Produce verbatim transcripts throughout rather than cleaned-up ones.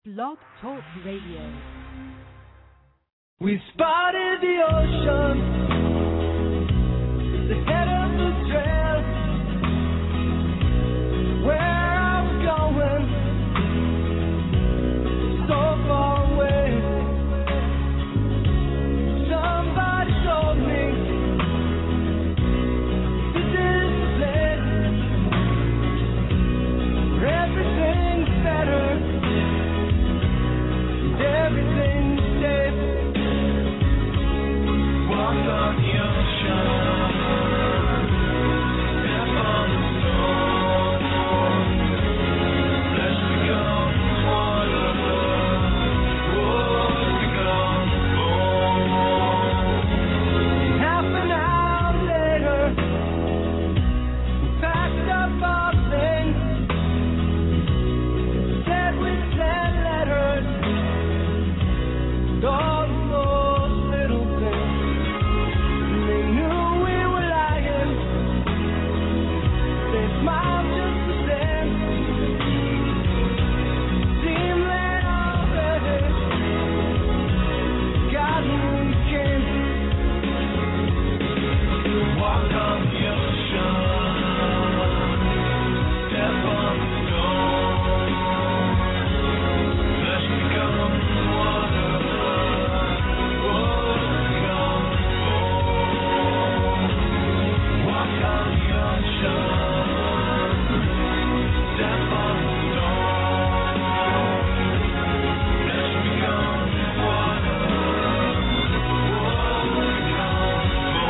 Blog Talk Radio. We spotted the ocean, the head of the trail. Where are we going? So far away. Somebody told me this is the place where everything's better, everything's safe. Walk on the ocean, step on the stone, flesh becomes water, wood becomes bone. Half an hour later, we packed up our things, said we'd send letters, all those little things. They knew we were lying. They smiled just the same. Seemed that already got who we came. Walk on the ocean, step on the stone, flesh becomes water, wood becomes bone. Walk on the ocean, step on the stone, flesh becomes water, wood becomes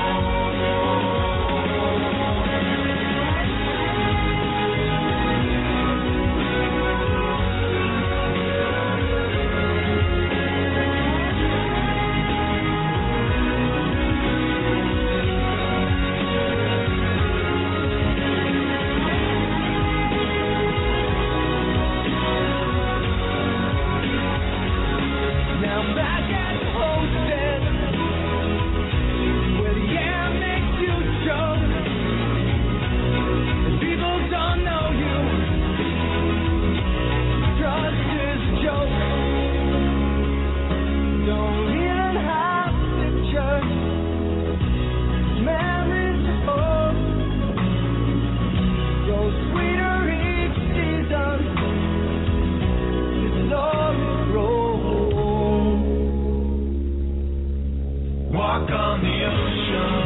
Now back at the homestead, where the air makes you choke, and people don't know you. Trust is a joke. Don't even have pictures, memories of hope. Grow sweeter each season. It's all you grow. Walk on the ocean,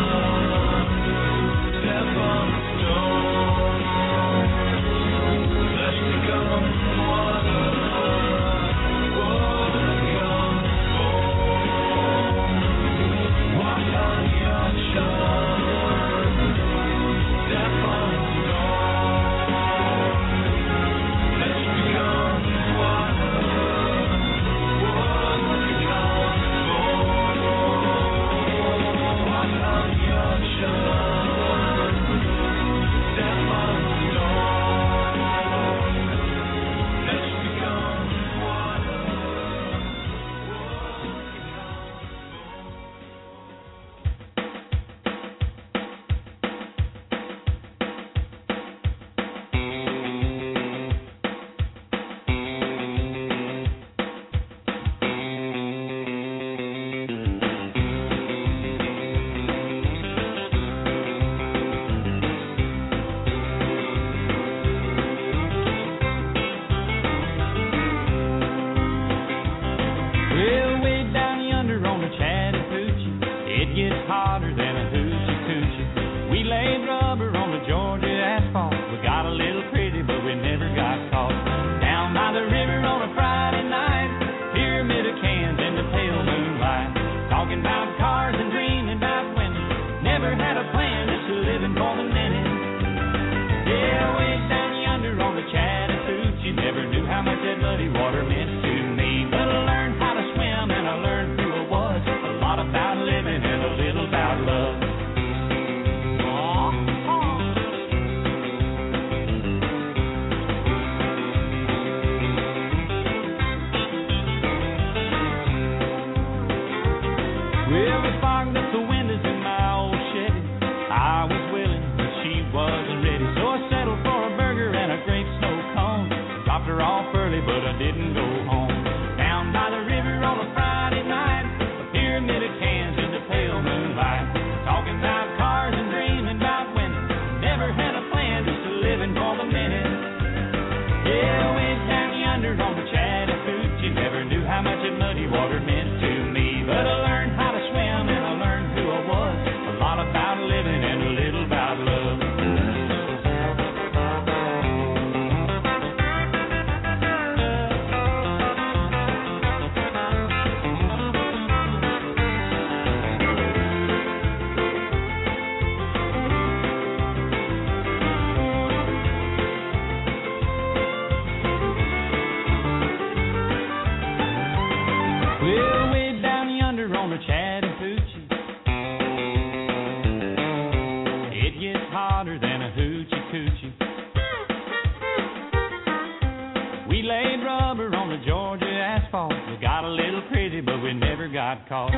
step on the stone, flesh becomes water, wood becomes bone. Walk on the ocean, step on the stone, flesh becomes water, wood becomes bone. Walk on the ocean, step on the stone, flesh becomes water, wood Well, way down yonder on the Chattahoochee, it gets hotter than a hoochie coochie. We laid rubber on the Georgia asphalt. We got a little pretty, but we never got caught. Down by the river on a Friday night, pyramid of cans in the pale moonlight. Talking about cars and dreaming about women. Never had a plan, just living for the minute. Yeah, way down yonder on the Chattahoochee, never knew how much that muddy water meant to me. But I learned how to swim and I learned who I was. A lot about living and a little about love. Well, we fogged up the windows in my old Chevy. I was willing, but she wasn't ready. So I settled for a burger and a grape snow cone. Dropped her off early, but I didn't go the Chattahoochee. It gets hotter than a hoochie coochie. We laid rubber on the Georgia asphalt. We got a little crazy, but we never got caught.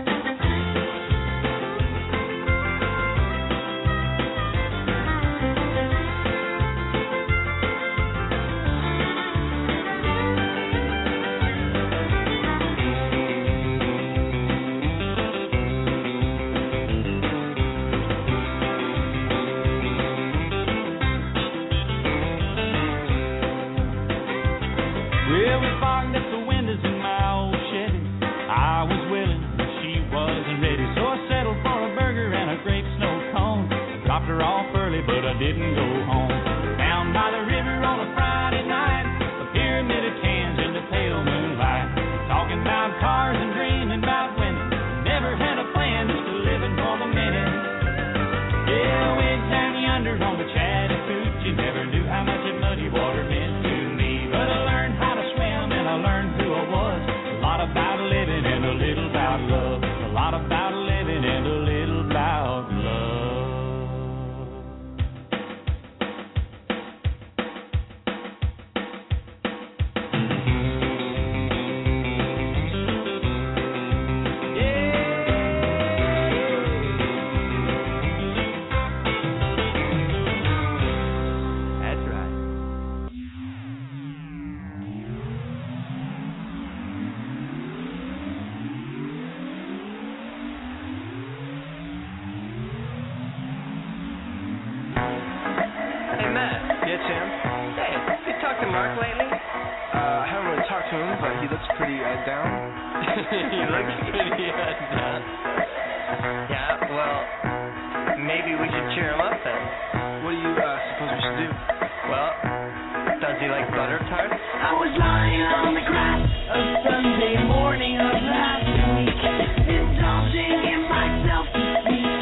Well, we fogged up the windows in my old Chevy. I was willing, but she wasn't ready. So I settled for a burger and a grape snow cone. I dropped her off early, but I didn't go home. Down by the river on a Friday night, a pyramid of cans in the pale moonlight. Talking about cars and dreaming about women. Never had a plan, just a living for the minute. Yeah, way down yonder on the Chattahoochee. Never knew how much that muddy water meant to me. But I learned how to swim and I learned who I was. A lot about living and a little about love. A lot about living and a little about love. That's right. Hey, Matt. Yeah, Tim. Hey, you talked to Mark lately? Uh, I haven't really talked to him, but he looks pretty uh, down. He looks pretty uh, down. Yeah, well, maybe we should cheer him up then. What do you uh, suppose we should do? Well, does he like butter tarts? I was lying on the grass a Sunday morning of last week, indulging in myself to speak.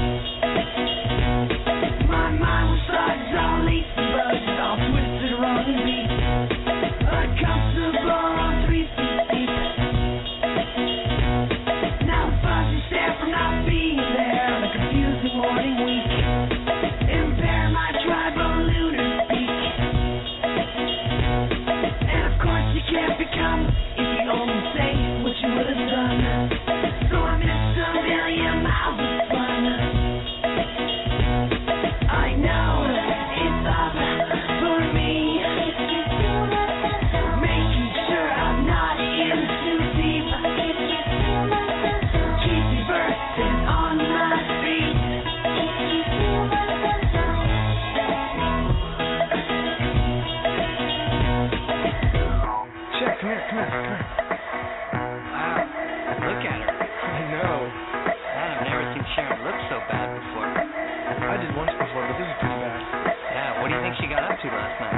My mind was thugged, all lazy buzzed, all twisted, wrong and beat. Uncomfortable on three feet deep. Now the fuzzy stare from not being there on a confusing morning week. Impair my tribal lunar speak. And of course you can't become if you only say what you would have done. So I missed a million miles of fun. I know it's up for me, making sure I'm not in too deep. Keep me bursting on my feet. Jack, come here, come here, come here. Wow, look at her. I know. Man, I've never seen Sharon look so bad before. I did once before, but this is pretty bad. Yeah, what do you think she got up to last night?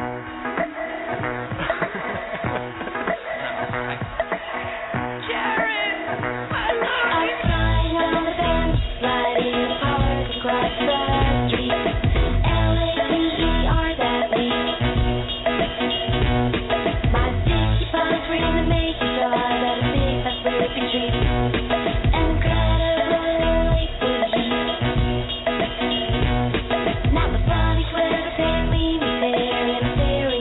Outside on the bench, sliding apart across the street. L A P E R that week. My sixty-five ring to make you saw that a big athletic treat. Incredible liquid heat. Now the funny swear that they leave me there in a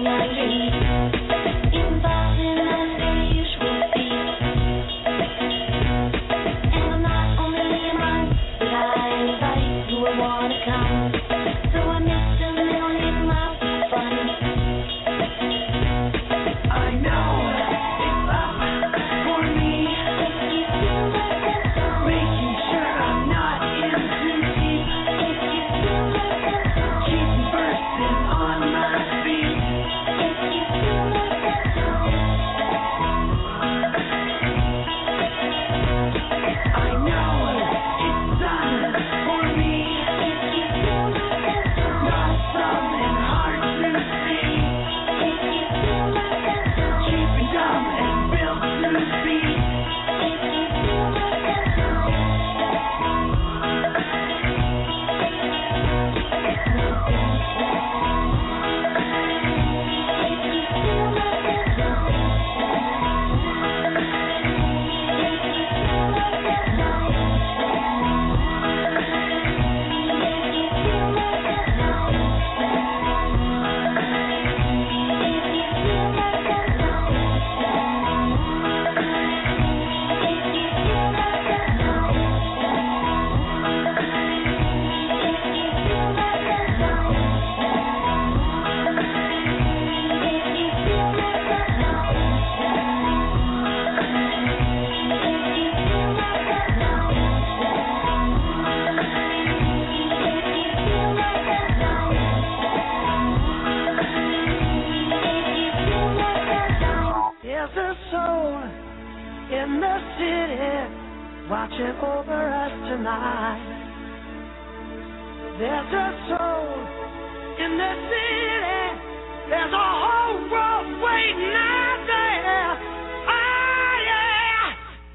soul in the city watching over us tonight. There's a soul in the city. There's a whole world waiting out there. Oh, yeah.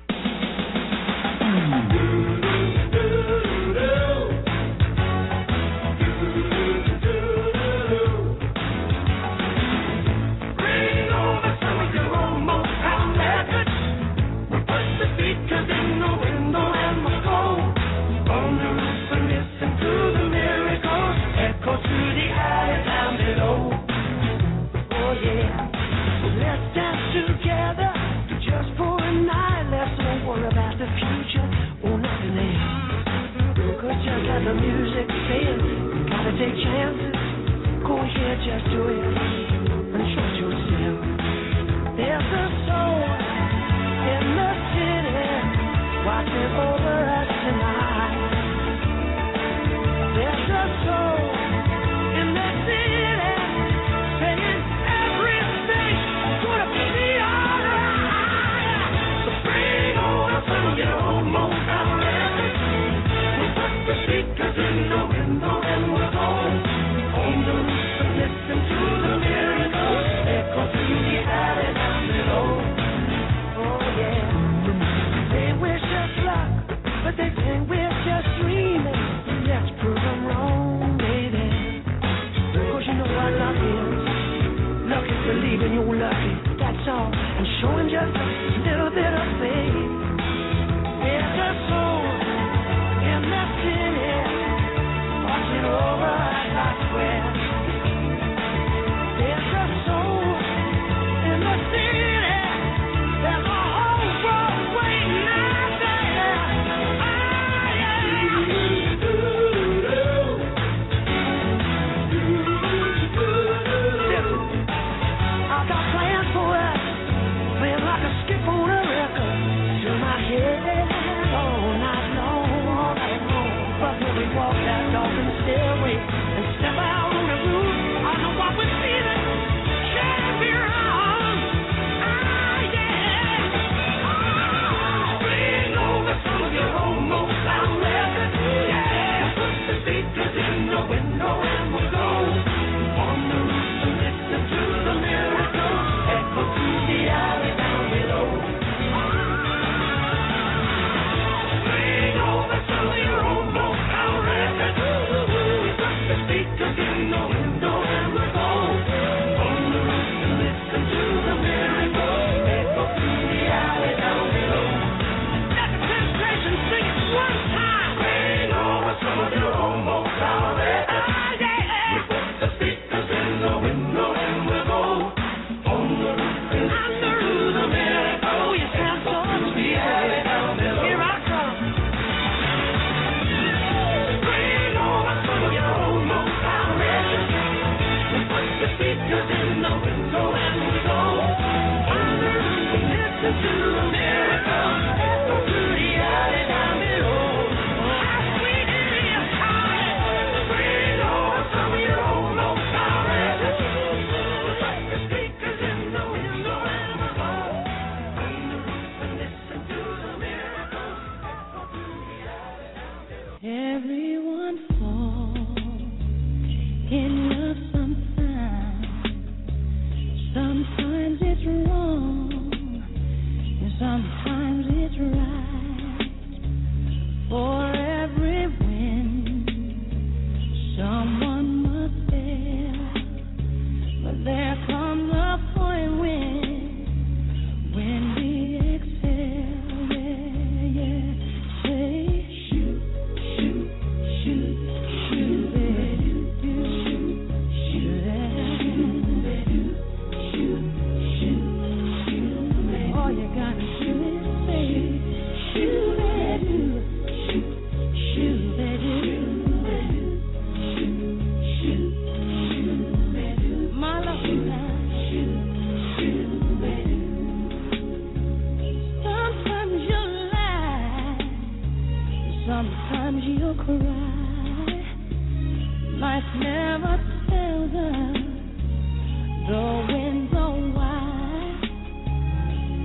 Bring over some of your own Motown records. We put the speakers in the window and we go on the roof and listen to the miracles echo through the alley down below. Oh yeah, let's dance together just for a night. Let's don't worry about the future or nothing else. Cause just like the music says, you gotta take chances. Go ahead, just do it and trust yourself. There's a soul in the city watching over us tonight. There's a soul in the city saying everything's gonna be alright. So bring over some of your old Motown records. We'll put the speakers in the window and we'll go on the roof and listen to the miracles echo through the alley down below. Oh yeah. They wish us luck, but they think we're just dreaming. Let's prove them wrong, baby. Cause you know what luck is. Luck is believing you're lucky, that's all. And showing just a little bit of faith. There's a soul in the city watching over us, I swear. There's a soul in the city. There's a whole world waiting out there. Ah, yeah. Listen, I got plans for us, playing like a skip on a record. To my head all night long, all night long. But when we walk that darkened stairway and step out on the roof, I know what we're feeling can't be wrong. Ah, yeah. Oh, bring over some of your own Motown records. Yeah, put the speakers in the window and we'll go on the roof and listen to the miracles echo through the alley down below. Bring over some of your own Motown records. Put the speakers in the window and we'll go on the roof and listen to the miracles echo through the alley down below. Let the temptation sing it one time. Bring over some of your own Motown records. Ah, yeah. We put the speakers in the window and we'll go on the roof and listen to the miracles. Oh, you sound so through the alley down below. Here I come. Bring over some of your own Motown records. We put the speakers in the window and we'll go on the roof and listen to the miracles echo through the alley down below. How sweet it is, honey. Bring over some of your own Motown records. We put the speakers in the window and we'll go on the roof and listen to the miracles echo through the alley down below. Everyone falls in love sometimes. Sometimes it's wrong, and sometimes it's right. For every win, someone must fail. But there comes a point when, when we excel. Yeah, yeah. Say, shoot, shoot, shoot, shoot, baby. Shoot, shoot, shoot, shoot, shoot, shoot. All you gotta do is say, shoot, baby. Shoot, shoot, baby. Shoot, shoot, shoot, baby. My love now. Shoot, shoot, baby. Sometimes you'll lie, sometimes you'll cry. Life never tells us the winds are wide.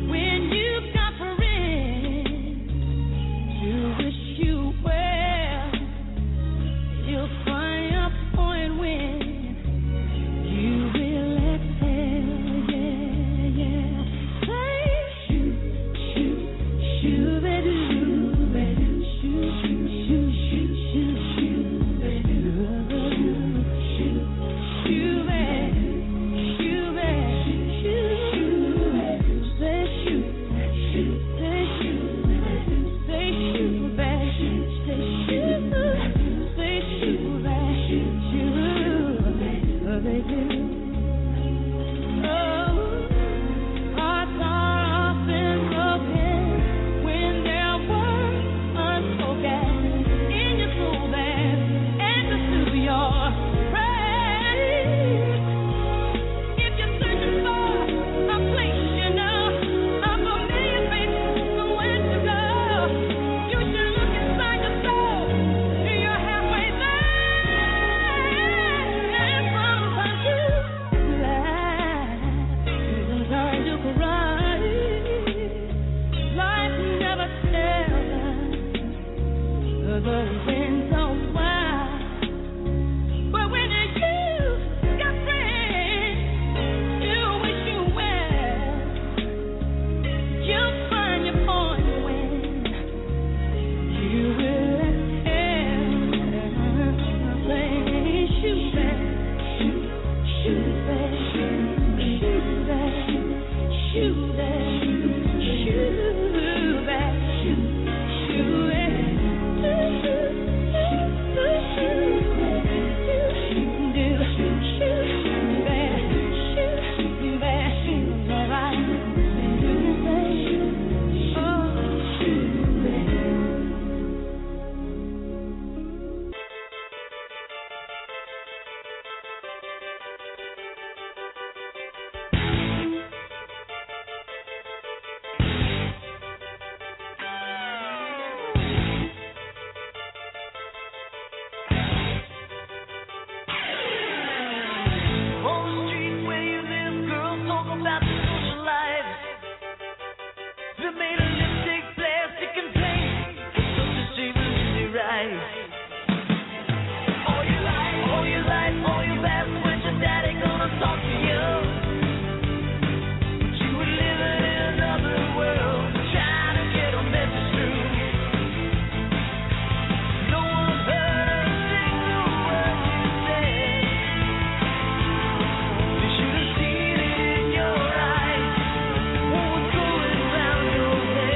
Going round your head.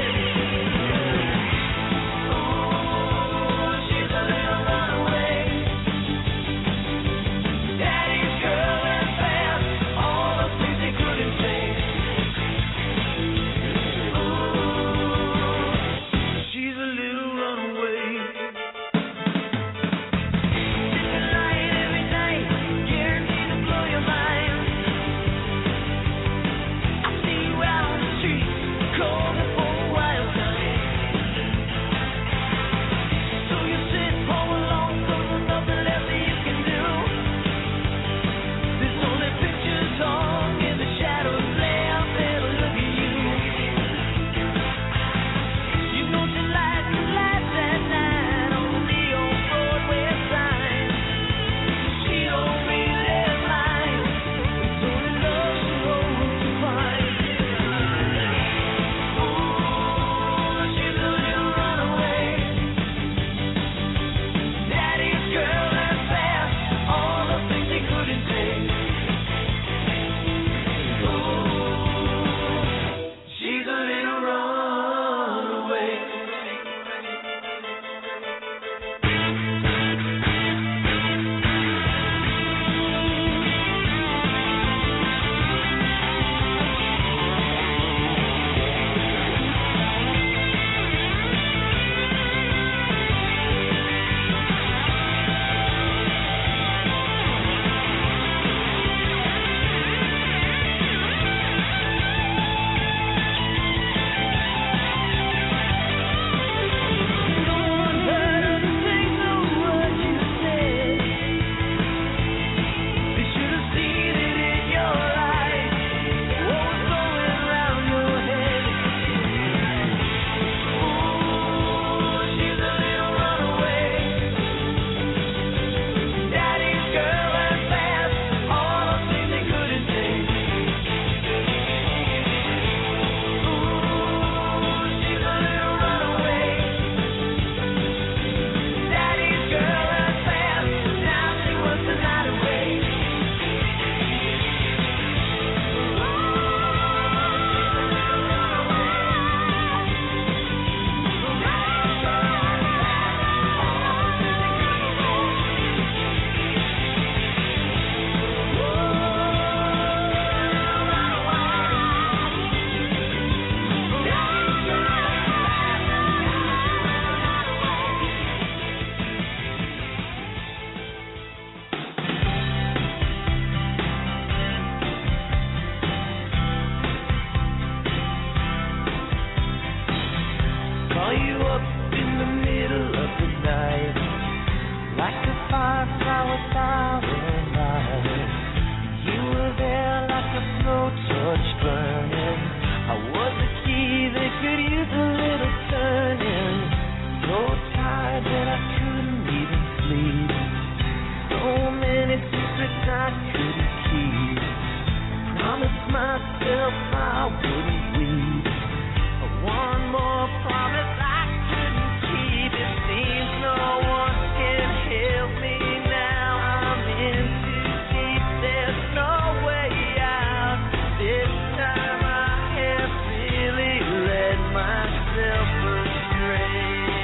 night, like a firefly without a light. You were there like a blowtorch burning. I was the key that could use a little turning. So tired that I couldn't even sleep. So many secrets I couldn't keep. Promised myself I wouldn't weep. One more promise I couldn't keep. It seems no one can help me now. I'm in too deep. There's no way out. This time I have really led myself astray.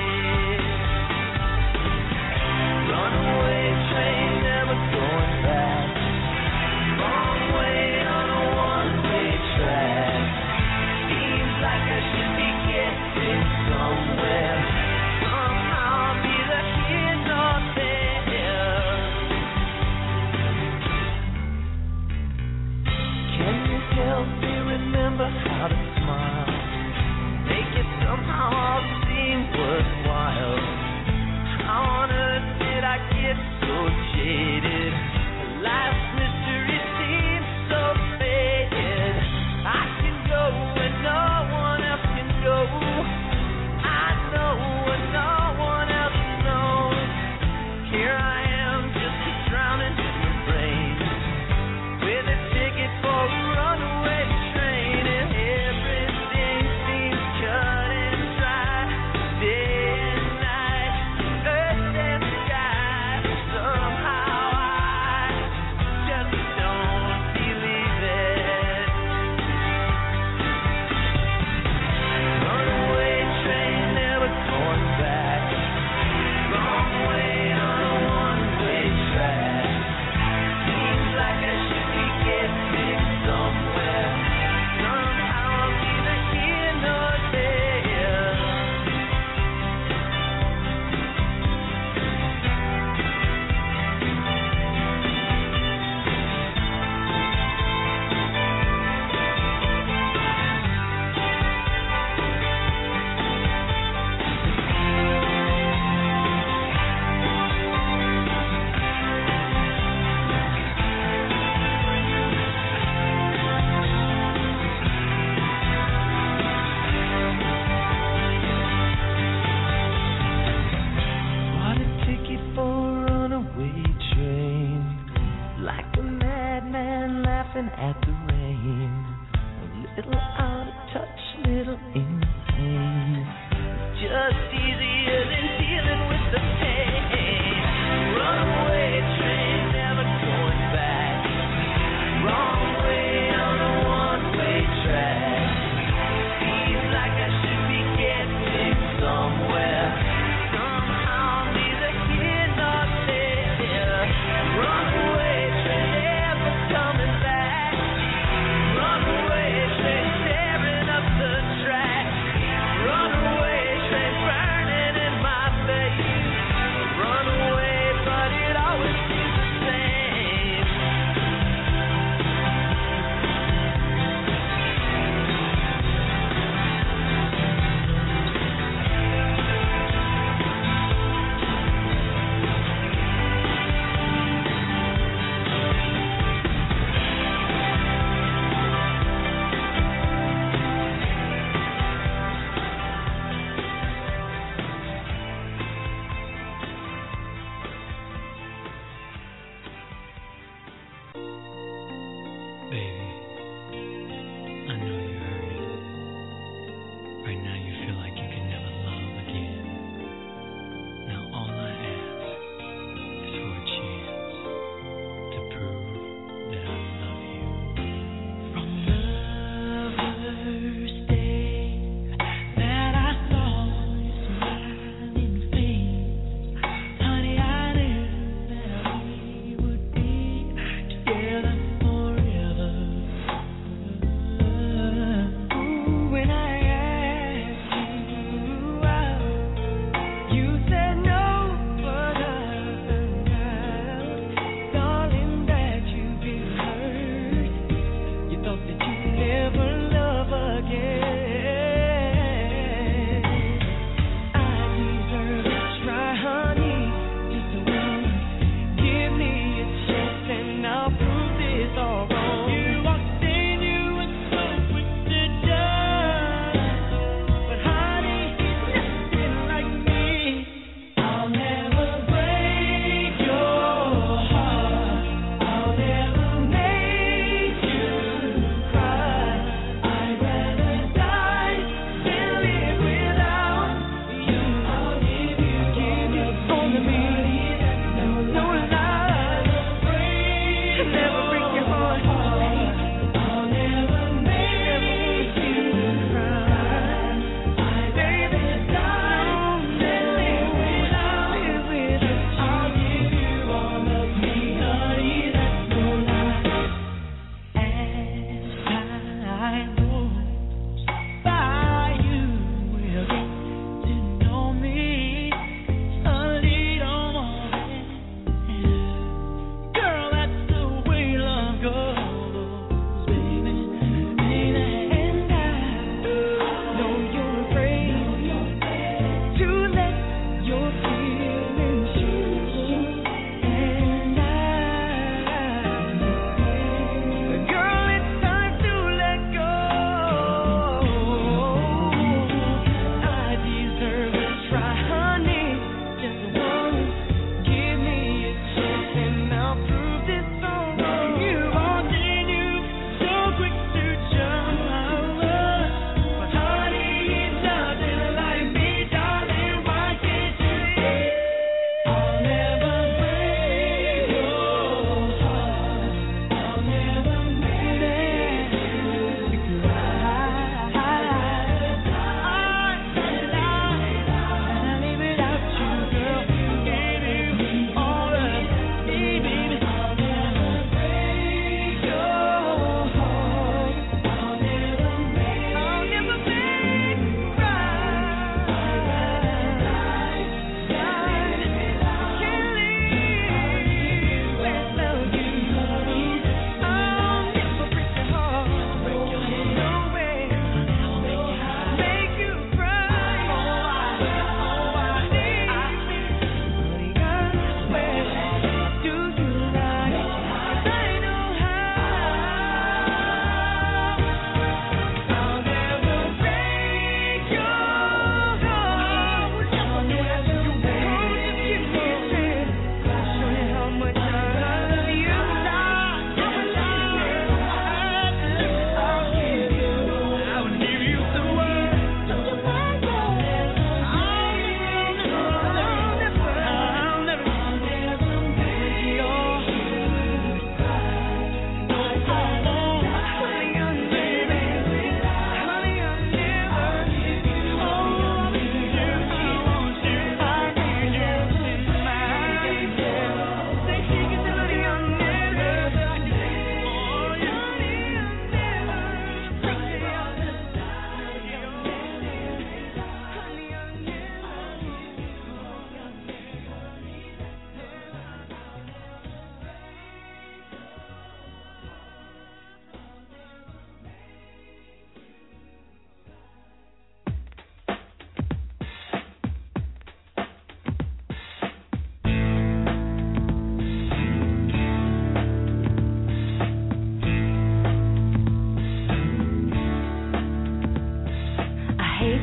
Runaway train, never going back. Long way on a one-way track. Seems like I should be getting somewhere. Somehow I'll be the here nor there. Can you help me remember how to smile? Make it somehow all seem worthwhile. How on earth did I get so jaded? Life's mystery seems so faded. I can go where no one else can go. I know what no one else knows. Here I am, just drowning in the rain, with a ticket for a runaway train, and everything seems cut and dry. Day and night, earth and sky. Somehow I just don't believe it. Runaway train, never going back. Long way on a one-way track. Seems like I should be getting somewhere. Somehow I'll neither here nor there. Bought a ticket for a runaway train, like a madman laughing at the rain. A little out of touch, little insane. Just easier than dealing with the pain. Runaway train, never going back. Wrong way on a one-way track. Seems like I should be getting somewhere. Somehow neither here nor there. Runaway train, never coming back. Runaway train, tearing up the track. Runaway train, burning in my face. Runaway, but it always seems the same. Baby, I know you're hurting. Right now you feel like you can never love again. Now all I ask is for a chance to prove that I love you. From the first day that I saw your smiling face, honey, I knew that we would be together forever. Ooh, when I asked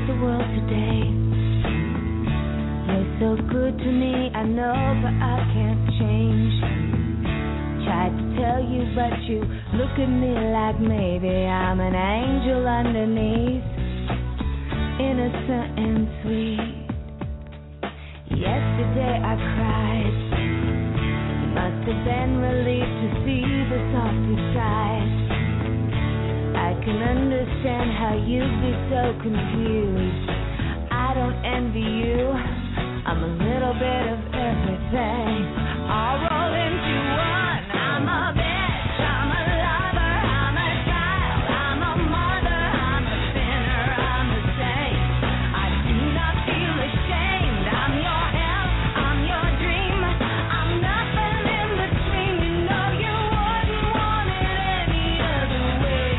the world today. You're so good to me, I know, but I can't change. Tried to tell you, but you look at me like maybe I'm an angel underneath, innocent and sweet. Yesterday I cried. It must have been relief to see the softer side. I can understand how you'd be so confused. I don't envy you. I'm a little bit of everything, all rolled into one. I'm a bitch, I'm a lover, I'm a child, I'm a mother, I'm a sinner, I'm a saint. I do not feel ashamed. I'm your hell, I'm your dream. I'm nothing in between. You know you wouldn't want it any other way.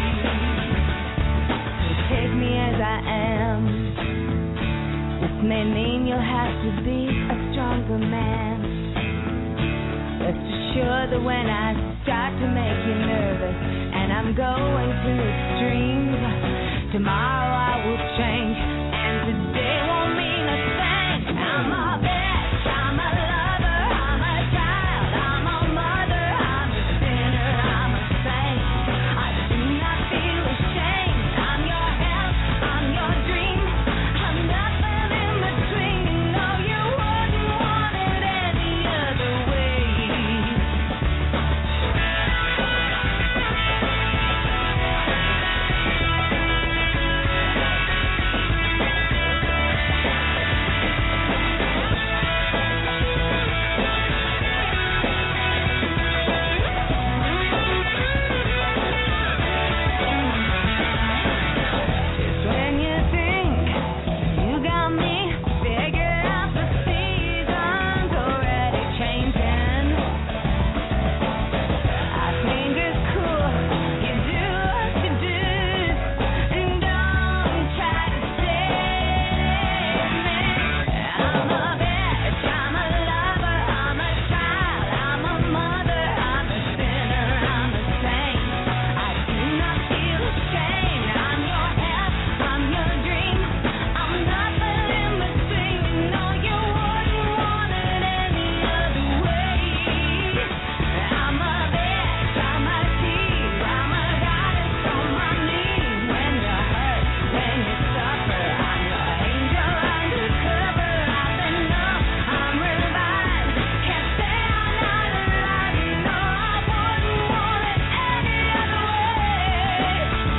Take me as I am. This may mean you'll have to be a stronger man. Rest assured that when I start to make you nervous and I'm going to extremes, tomorrow I will change and today won't mean a thing. I'm a bitch, I'm a lover, I'm a child, I'm a mother, I'm a sinner, I'm a saint. I do not feel ashamed. I'm your hell, I'm your dream. I'm nothing in between. You know you wouldn't want it any other way. Just when you think you got me figured out, the season's already changing. I think it's cool you do what you do, and don't try to save me. I'm a bitch, I'm a lover, I'm a child, I'm a mother, I'm a sinner, I'm a saint. I do not feel ashamed. I'm your hell, I'm your dream. I'm nothing in between. You know you wouldn't want it any other way. I'm a bitch, I'm a thief, I'm a goddess on my knees. When you hurt, when you suffer, I'm your angel undercover. I've been numb, I'm revived. Can't say I'm not alive. You know I wouldn't want it any other way.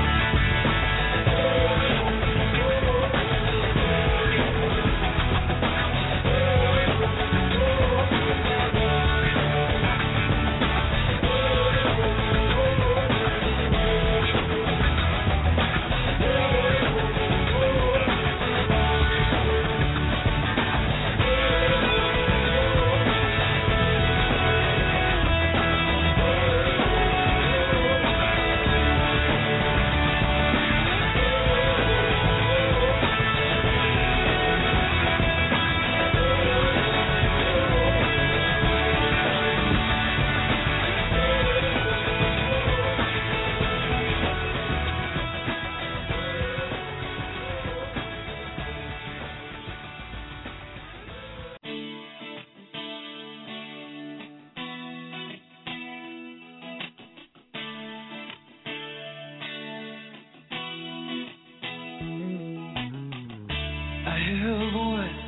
I hear a voice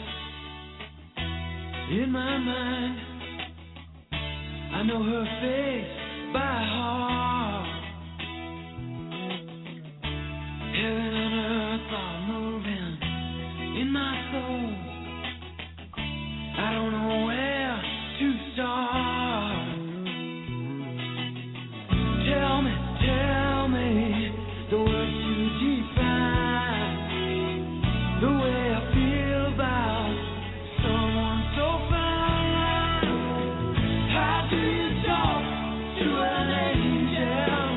in my mind. I know her face by heart. Heaven and earth are moving in my soul. I don't know where to start. Tell me, tell me the words to define the way I feel about someone so fine. How do you talk to an angel?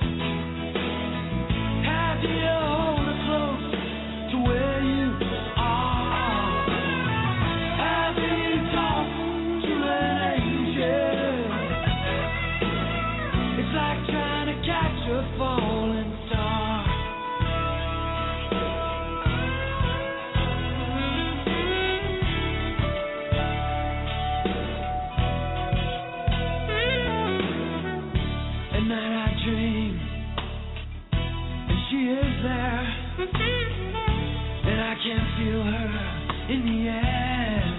How do you hold her close to where you are? How do you talk to an angel? It's like trying to catch a falling star. in the end.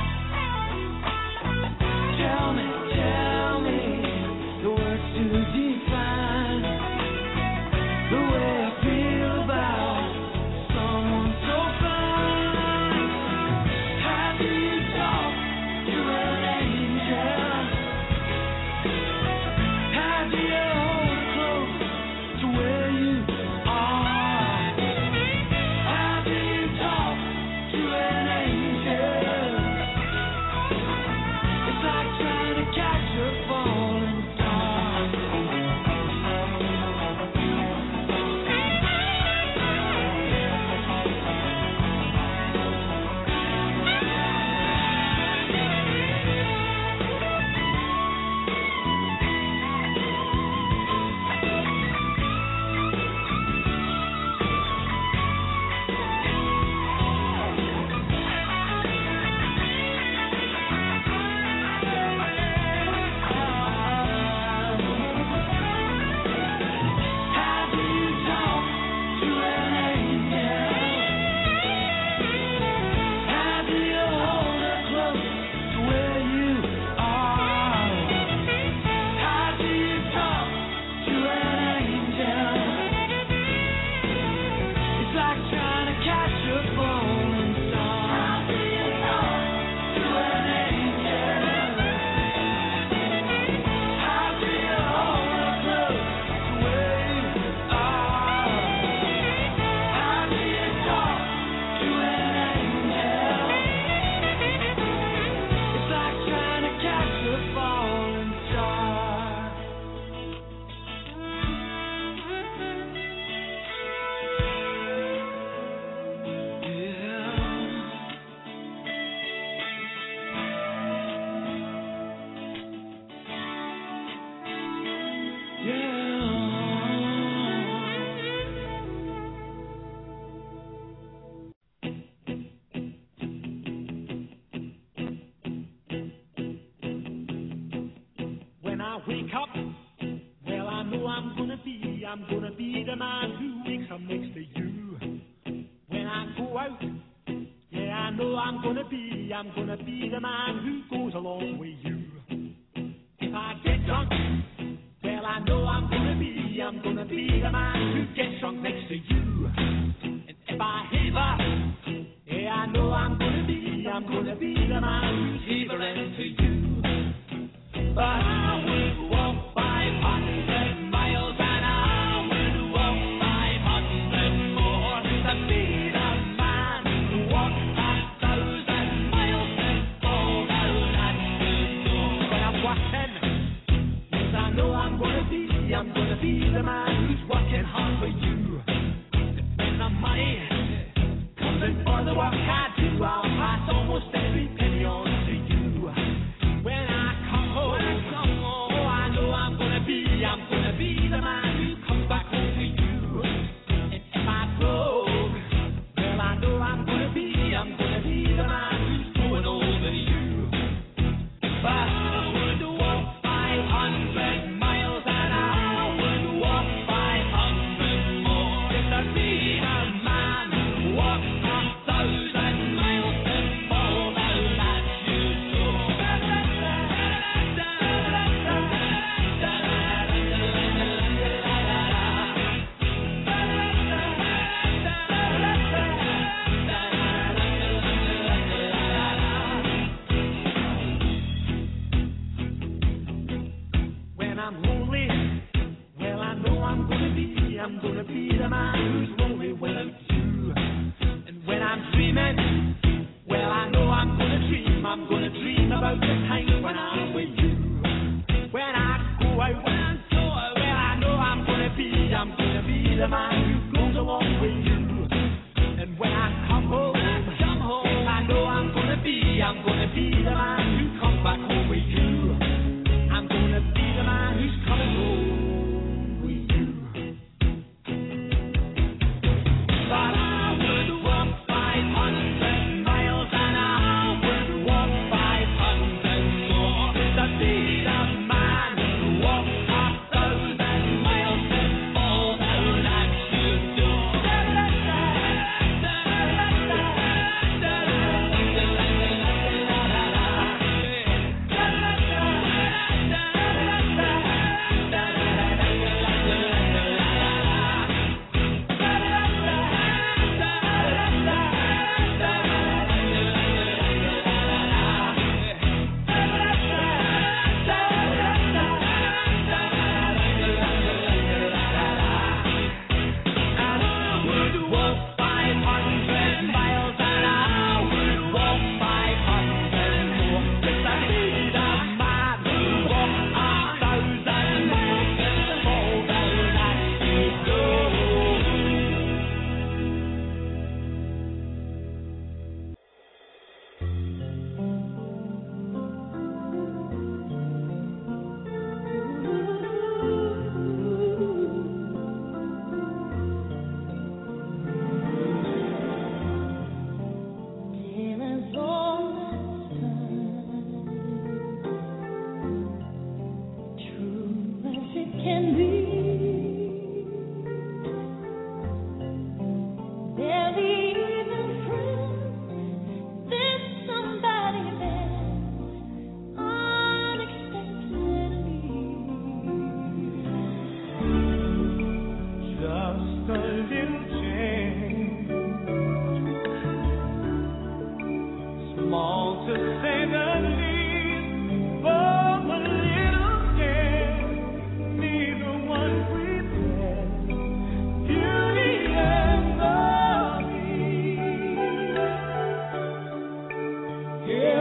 Tell me, tell me the words to define the way I feel about someone so fine. How do you talk to an angel? How do you hold her close to where you are? How do you talk to an angel? It's like trying to catch a falling star. How do you talk to an angel? How do you hold her close to where you are? How do you talk to an angel? It's like trying to catch a falling star. How do you talk to an angel? How do you hold her close to where you are? How do you talk to an angel? It's like trying to catch a falling star. Yeah. When I wake up, well, I know I'm gonna be, I'm gonna be the man who wakes up next to you. When I go out, yeah, I know I'm gonna be, I'm gonna be the man who goes along with you. If I get drunk, well, I know I'm gonna be, I'm gonna be the man who gets drunk next to you. And if I heaver, yeah, I know I'm gonna be, I'm gonna be the man who's heavering to you. But I would walk five hundred miles and I would walk five hundred more to be the man who walked a thousand miles before the land to know. When I'm walking, yes, I know I'm gonna be, I'm gonna be the man who's working hard for you. And when the money comes in for the work I do, I'll pass almost every penny on to you. When I come home, oh, I know I'm gonna be, I'm gonna be the man who comes back home to you. And if I broke, well, I know I'm gonna be, I'm gonna be the man who's going over you. But I would walk five hundred miles and I would walk five hundred more just to be the man who walked a thousand miles before the land you know. When I'm lonely, well, I know I'm gonna be, I'm gonna be the man who's lonely without you. And when I'm dreaming, well, I know I'm gonna dream, I'm gonna dream about the time when I'm with you. When I go out, when I'm so, well, I know I'm gonna be, I'm gonna be the man who goes along with you. And when I come home, come home, I know I'm gonna be, I'm gonna be the man who comes back home with you. I'm gonna be the man who's coming home with you. But I would walk five hundred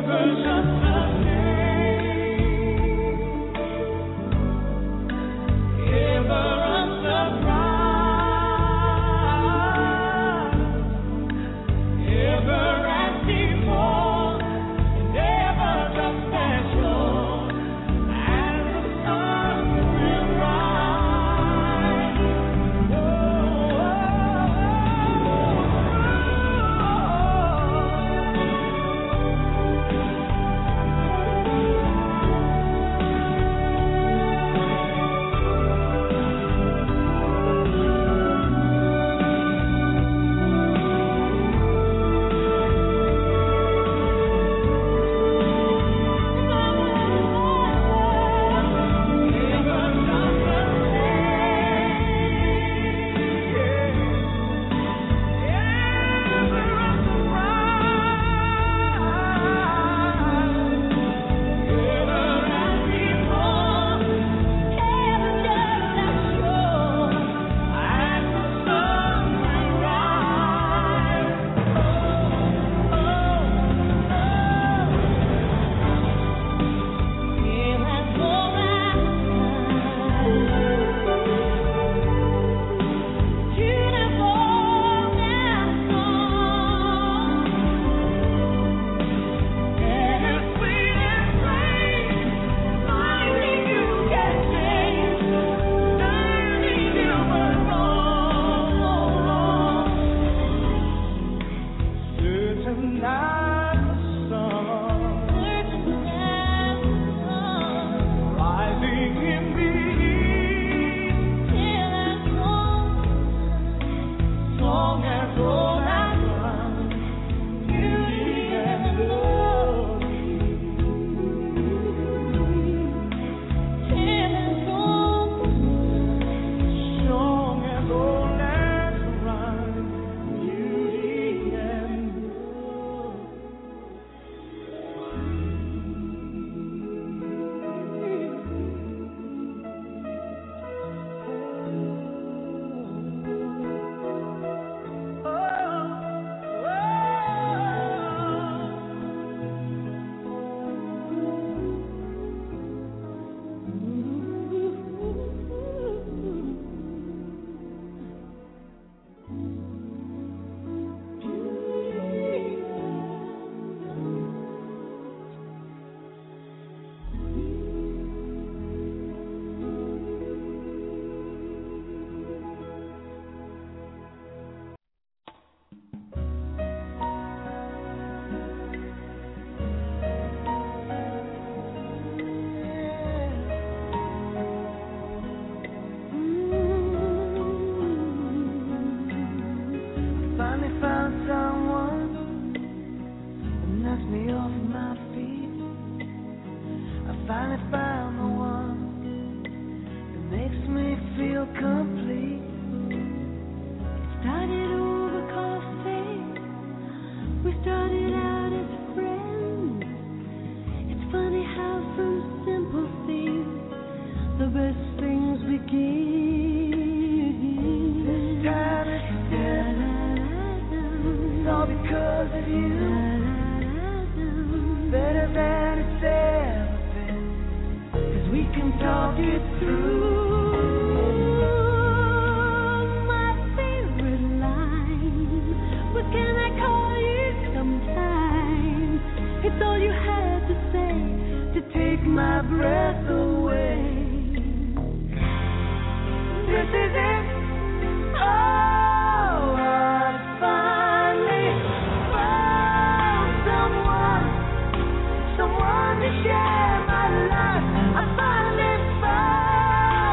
Someone to share my life. I finally found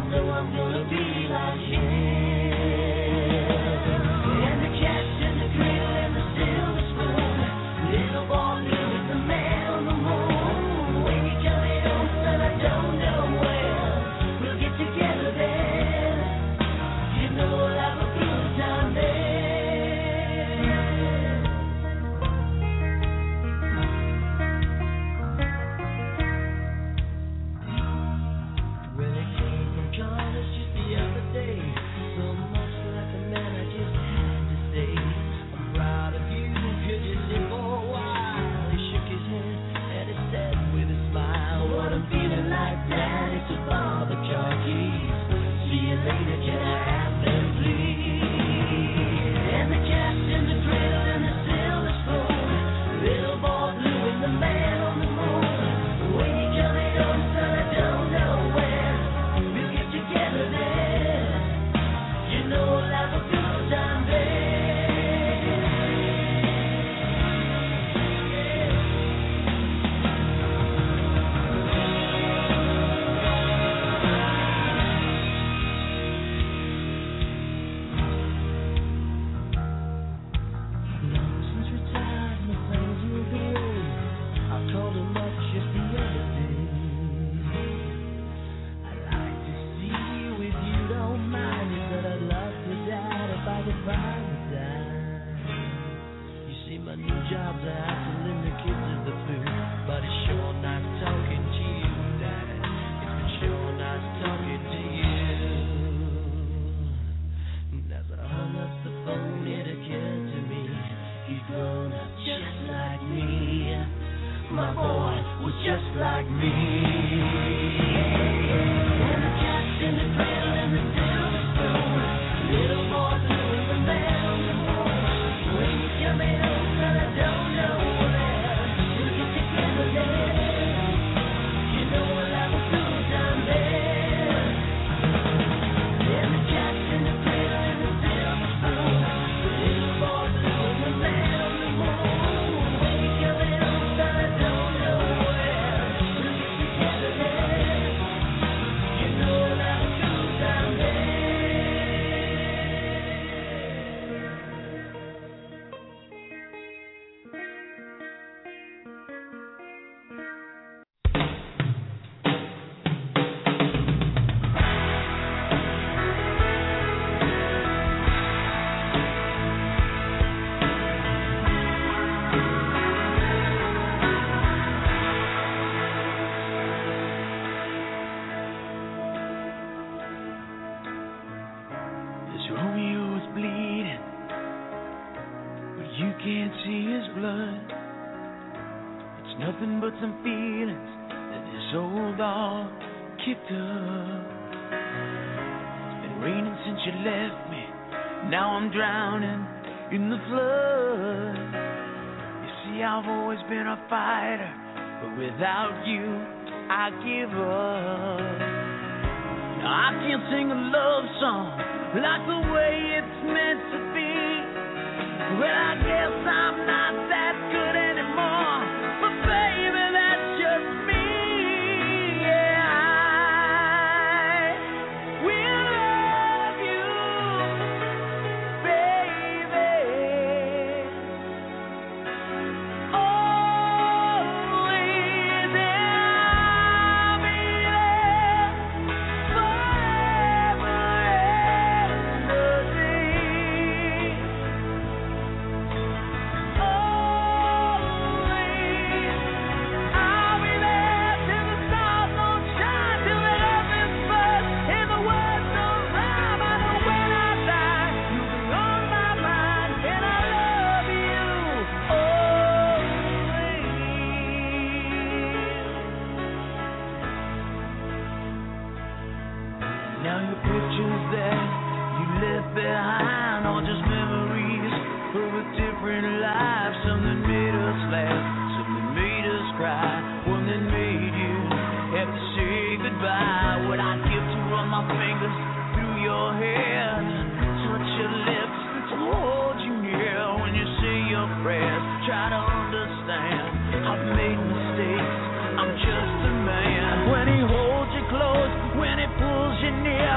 know I'm gonna be like him. And the cat's in the cradle and the silver spoon. Little boy blue is the man on the moon. When you tell me home, son, I don't know where. We'll get together there. You know we'll have a good time there. Well, it came from China's just the other day. So much like a man, I just had to say, I'm proud of you, could you live for a while? He shook his head and he said with a smile, what I'm feeling like, Daddy, to borrow the car keys. See you later, can I have them, please? And the cat's in the cradle and the silver spoon. Little boy blue is the man on the moon. When you tell me home, son, I don't know where. We'll get together there. You know we'll have a good time there. Long since retired, my plans moved away. I called him up just the other day. I'd like to see you if you don't mind. He said I'd love to, Dad, if I could find the time. You see, my new job's a hassling the kids of the food, but it's sure nice talking to you, Dad. It's been sure nice talking to you. As I hung up the phone, it occurred to me he'd grown up just like me. My boy was just like me. And the cat's in the cradle and the silver spoon. Little boy blue is the man on the moon. When you tell me home, son, I don't know where. We'll get together there. You know we'll have a good time there. And the cat's in the cradle and the silver spoon. Little boy blue is the man on the moon. When you tell me home, son, I don't know where. We'll get together there. You know we'll have a good time there. This Romeo is bleeding, but you can't see his blood. It's nothing but some feelings that this old dog kicked up. It's been raining since you left me, now I'm drowning in the flood. You see, I've always been a fighter, but without you, I give up. Now I can't sing a love song like the way it's meant to be. Well, I guess I'm not that good anymore, but baby, that's just me. Yeah, I will love you, baby. Always, and I'll be there forever and a day. When he holds you close, when he pulls you near,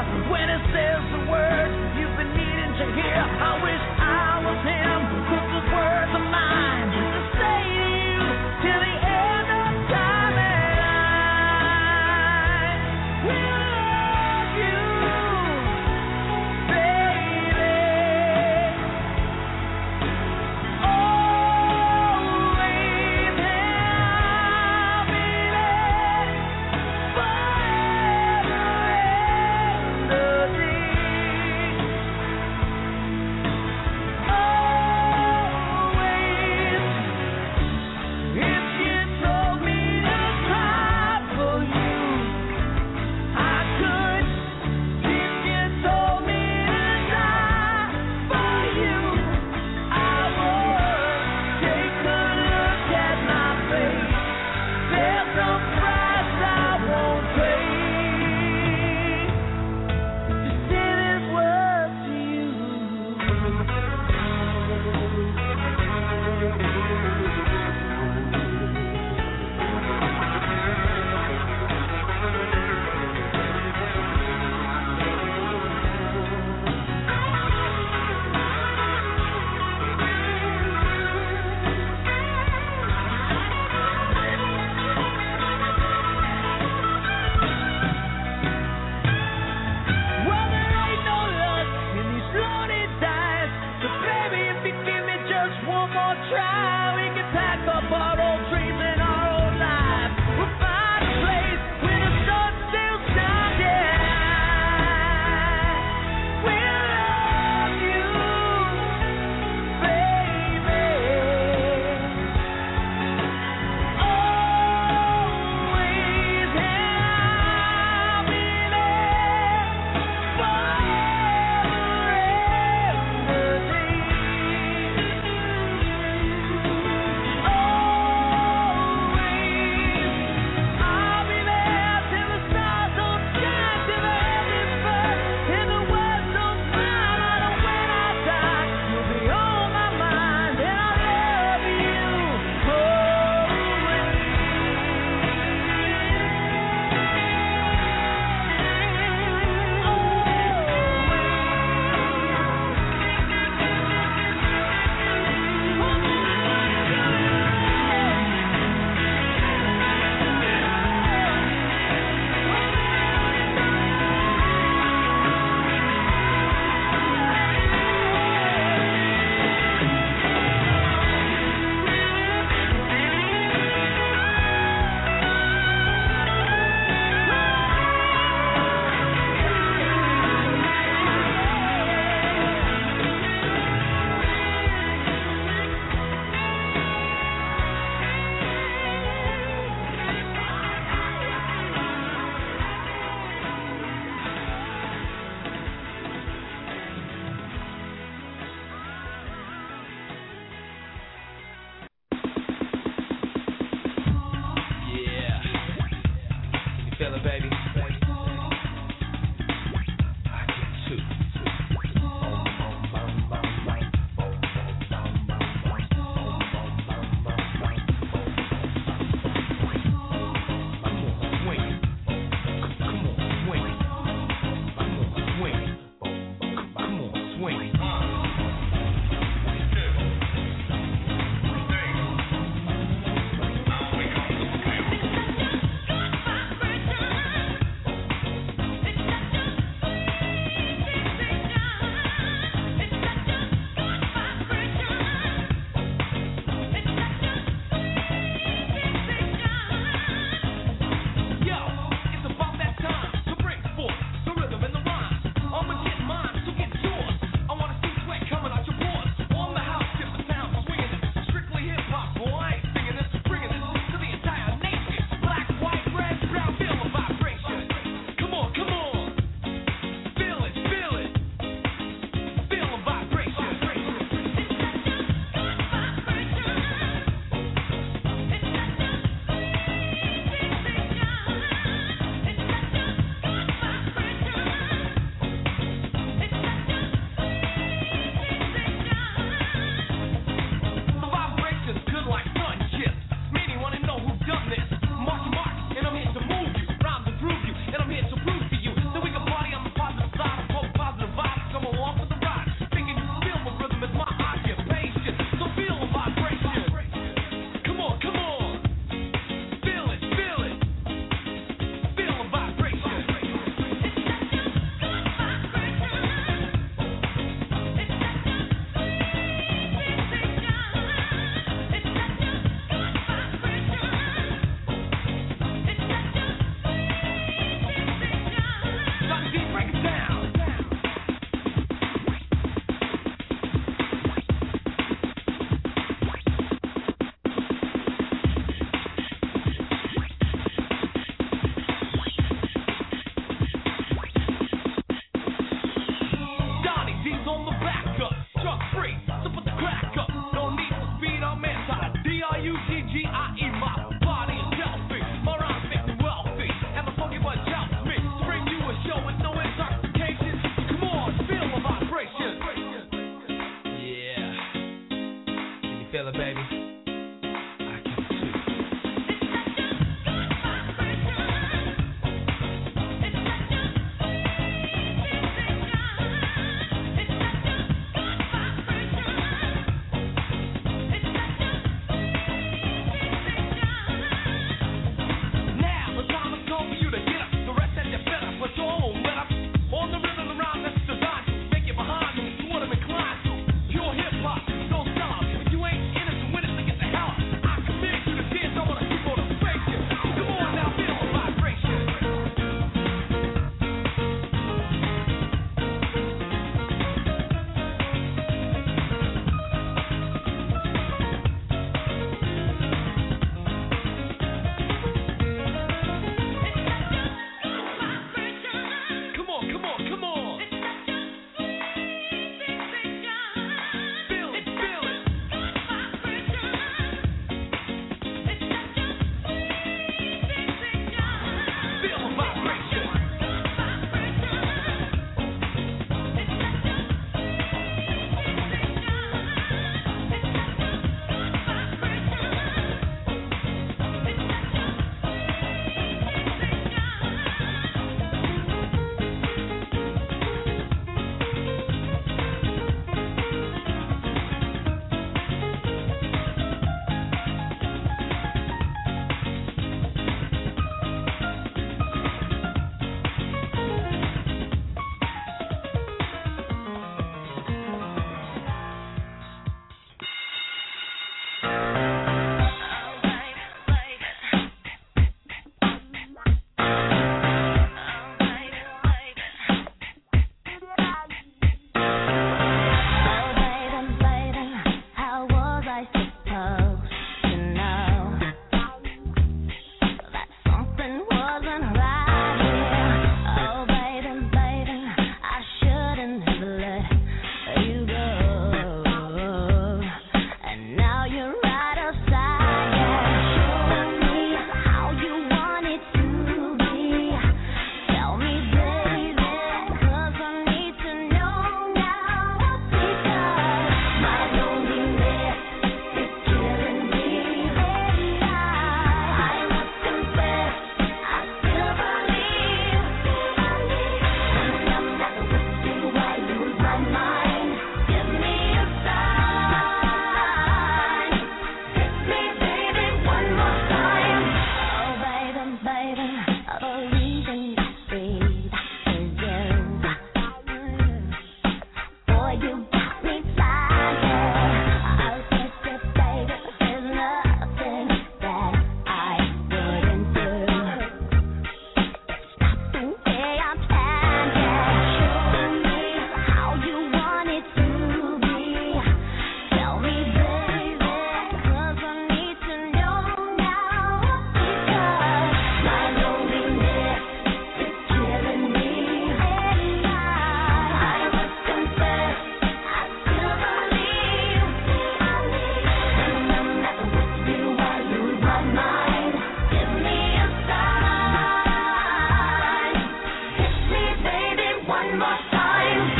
one more time.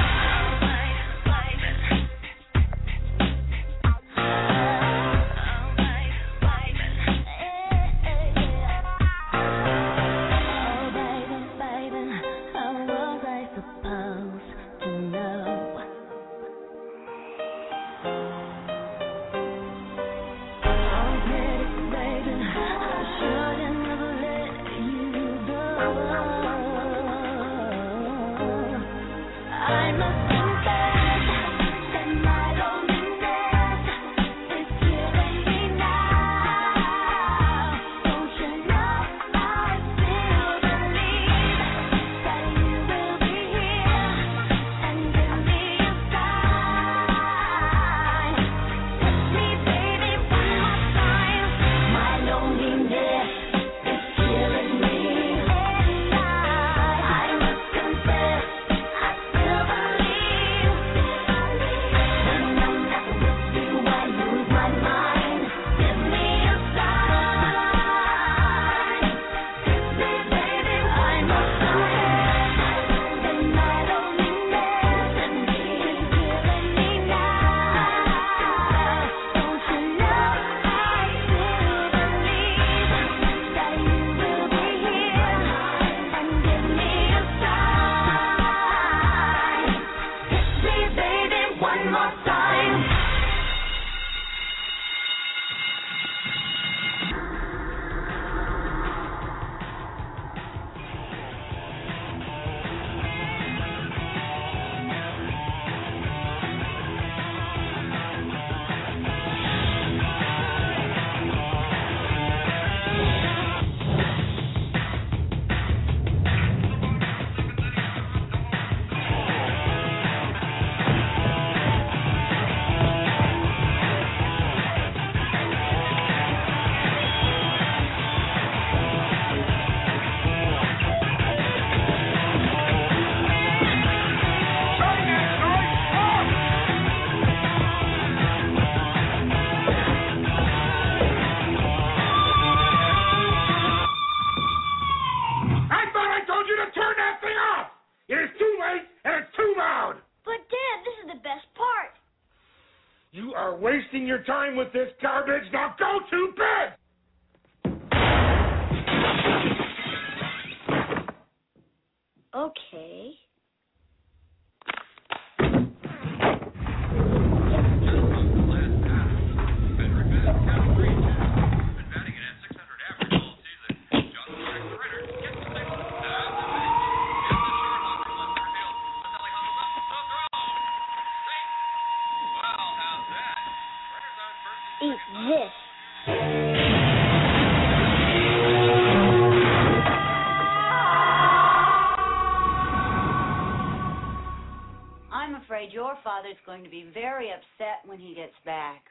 You are wasting your time with this garbage. Now go to bed! Okay. Eat this. I'm afraid your father's going to be very upset when he gets back.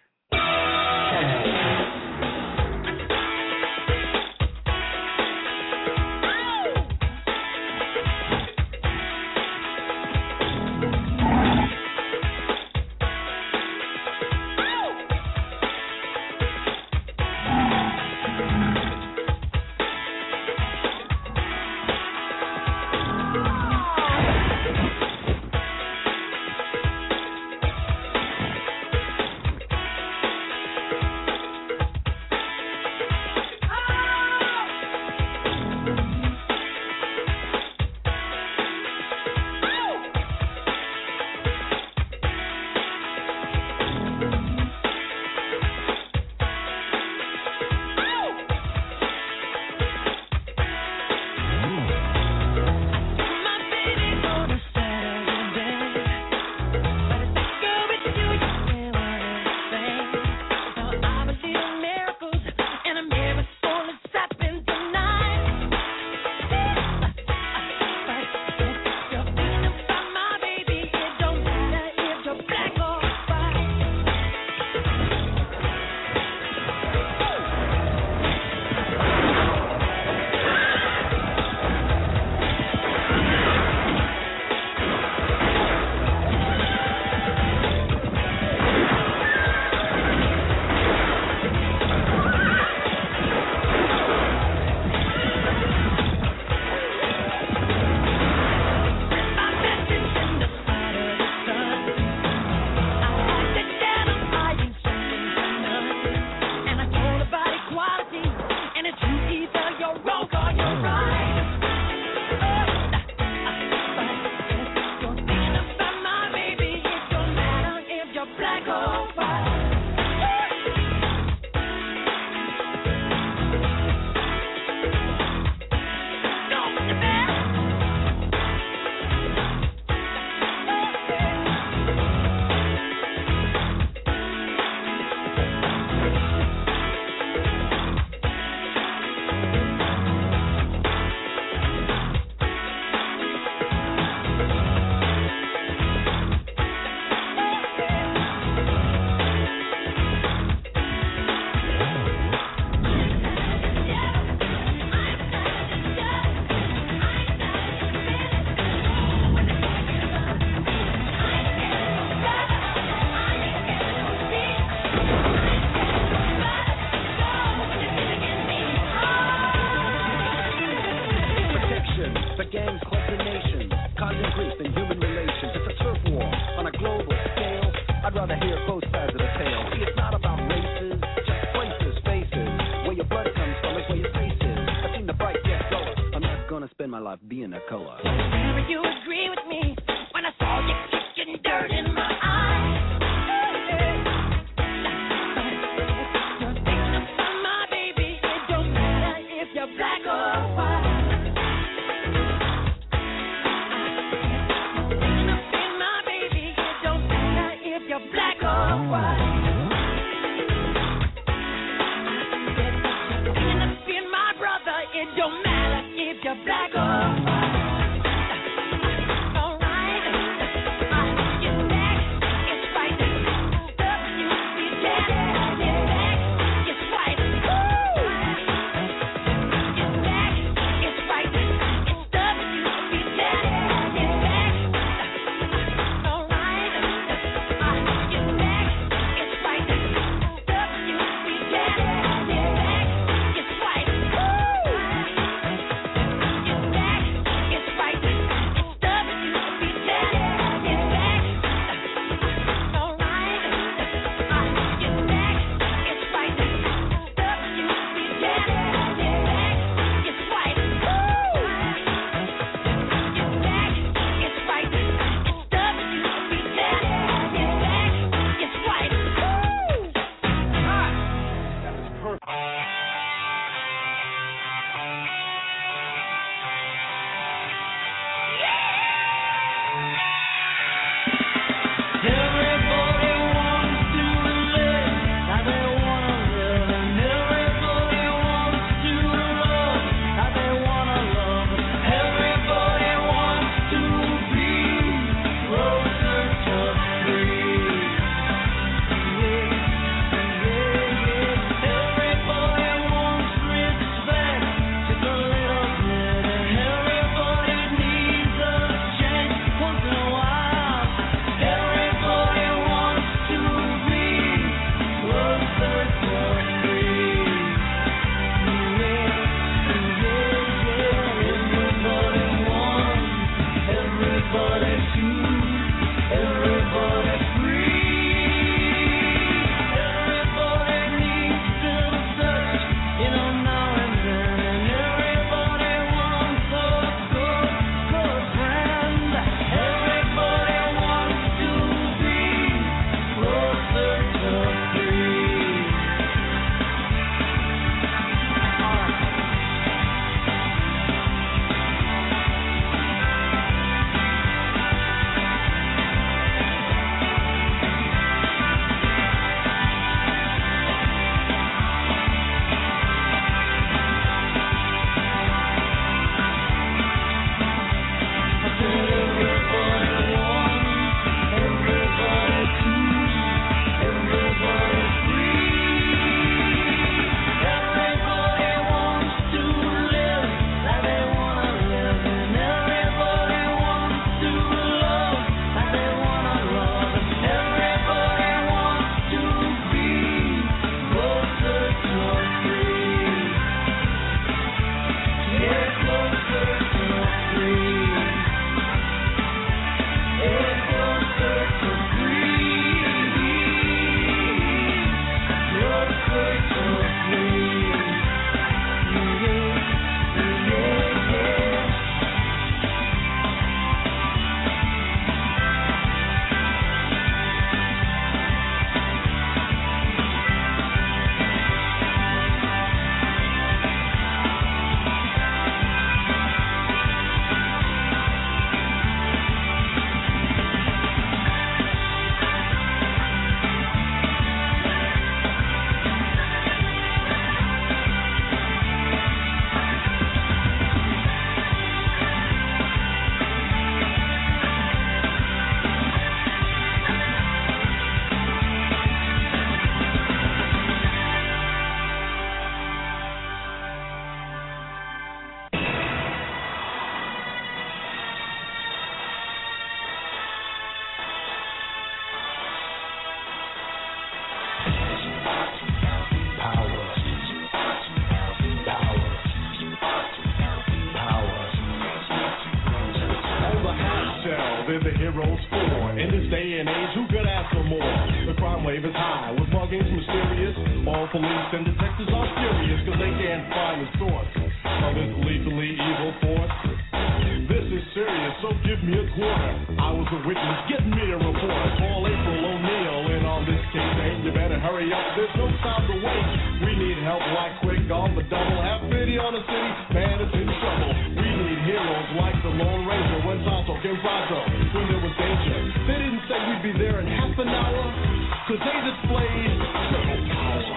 brother here, both sides of the tale. See, it's not about races, just places, faces. Where your blood comes from is where your face is. I've seen the bright get duller. I'm not gonna spend my life being a color. Never you agree with me when I saw you kicking dirt in my eyes. You're thinking about my baby. It don't matter if you're black or white. You're thinking about my baby. It don't matter if you're black or white. they're the heroes for. In this day and age, who could ask for more? The crime wave is high, with muggings mysterious. All police and detectives are furious, cause they can't find the source of this lethally evil force. This is serious, so give me a quarter. I was a witness, get me a report. Call April O'Neil in on this case, and you better hurry up, there's no time to wait. We need help like quick on the double. Have pity on the city, man, it's in trouble. We need heroes like the Lone Ranger when Tonto came Pronto, when there was danger. They didn't say we'd be there in half an hour, cause they displayed triple power.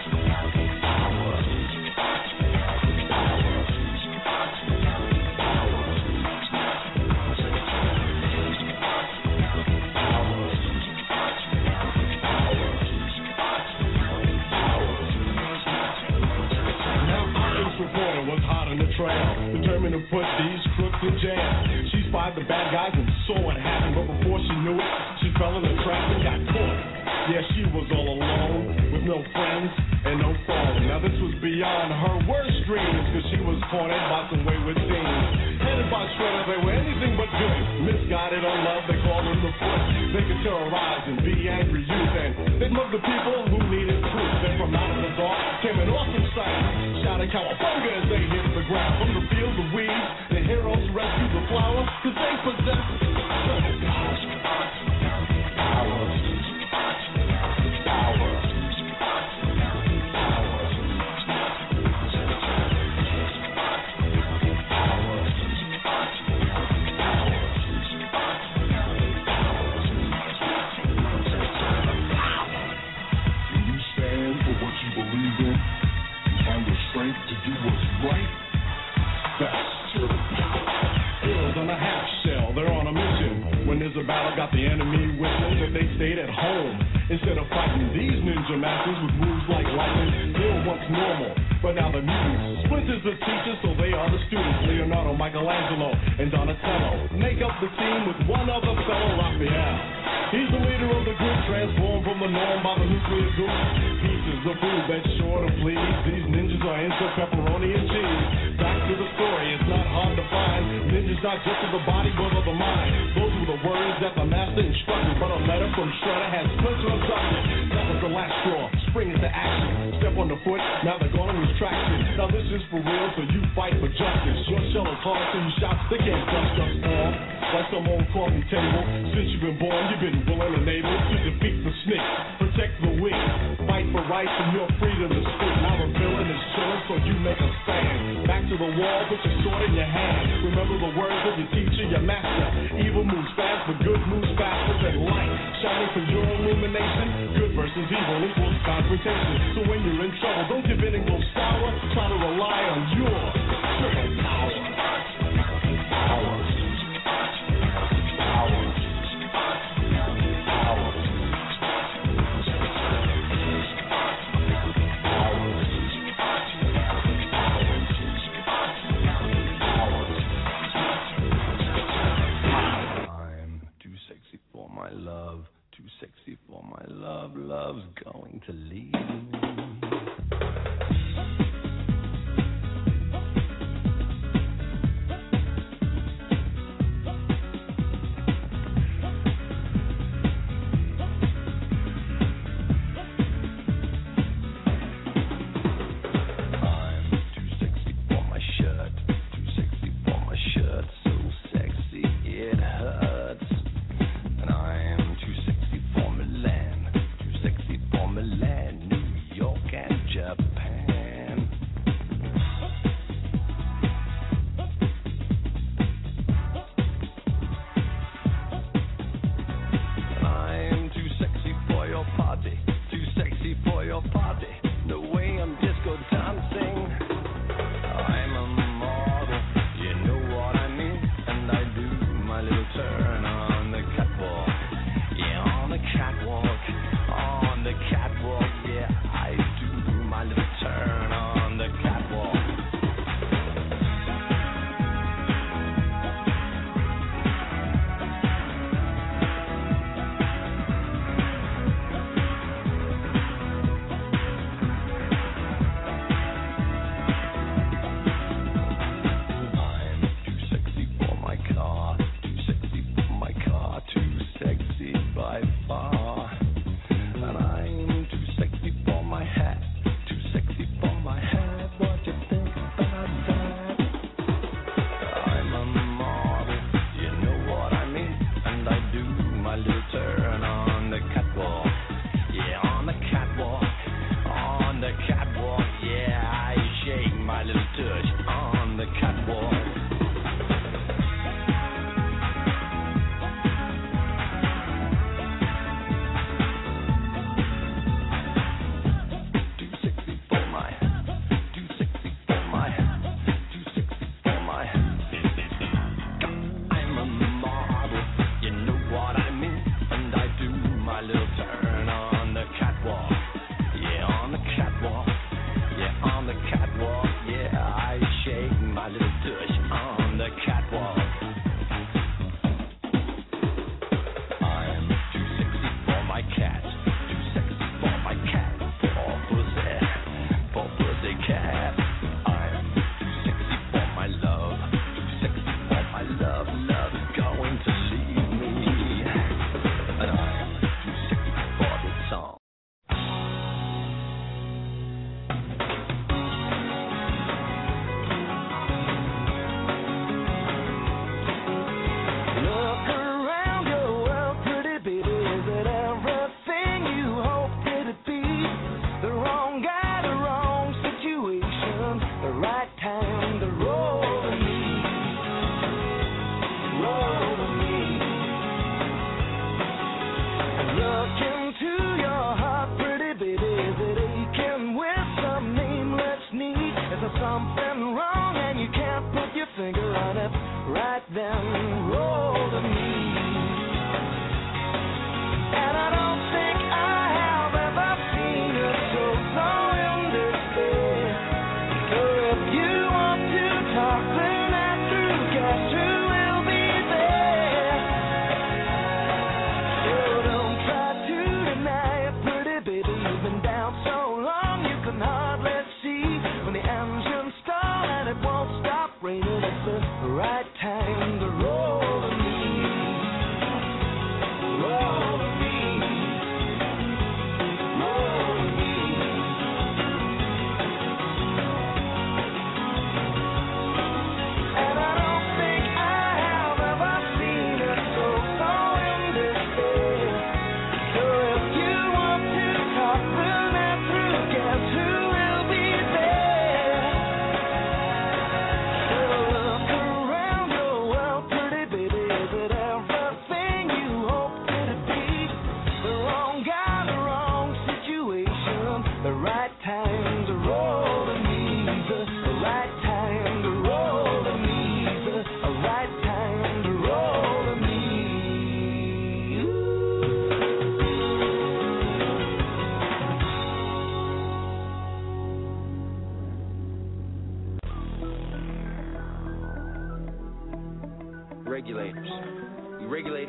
Determined to put these crooks in jail. She spied the bad guys and saw what happened, but before she knew it, she fell in the trap and got caught. Yeah, she was all alone, with no friends and no phone. Now this was beyond her worst dreams, cause she was cornered by some wayward teens. Headed by Shredder, they were anything but good. Misguided on love, they called them the foot. They could terrorize and be angry youth, and they'd love the people who needed proof. Then from out of the dark came an awesome sight, shouting cowabunga as they hit the ground. From the fields of weeds, the heroes rescued the flower, cause they possess triple power. Power. Power. To do what's right, that's triple power. Heroes on a half shell, they're on a mission. When there's a battle, got the enemy wishing that they stayed at home instead of fighting these ninja masters with moves like lightning. They were once normal, but now they're mutants. Splinter's the teacher, so they are the students. Leonardo, Michelangelo, and Donatello make up the team with one other fellow, Raphael. He's the leader of the group, transformed from the norm by the nuclear goop. Pieces of food that's sure to please. These ninjas are into pepperoni and cheese. Back to the story, it's not hard to find. Ninjas not just of the body, but of the mind. Those were the words that the master instructed, but a letter from Shredder has Splinter abducted. That was the last straw, spring into action. Step on the foot, now they're gonna lose traction. Now this is for real, so you fight for justice. Your shell is hard, so you shout, they can't dust us off. Like some old coffee table. Since you've been born, you've been willing and able to defeat the snake, protect the weak, fight for rights and your freedom to speak. Now the villain is chilling, so you make a stand. Back to the wall, put your sword in your hand. Remember the words of your teacher, your master. Evil moves fast, but good moves faster than light. Shining for your illumination. Good versus evil equals confrontation. So when you're in trouble, don't give in and go sour. Try to rely on your triple power. Power. My love, too sexy for my love, love's going to leave me. Japan.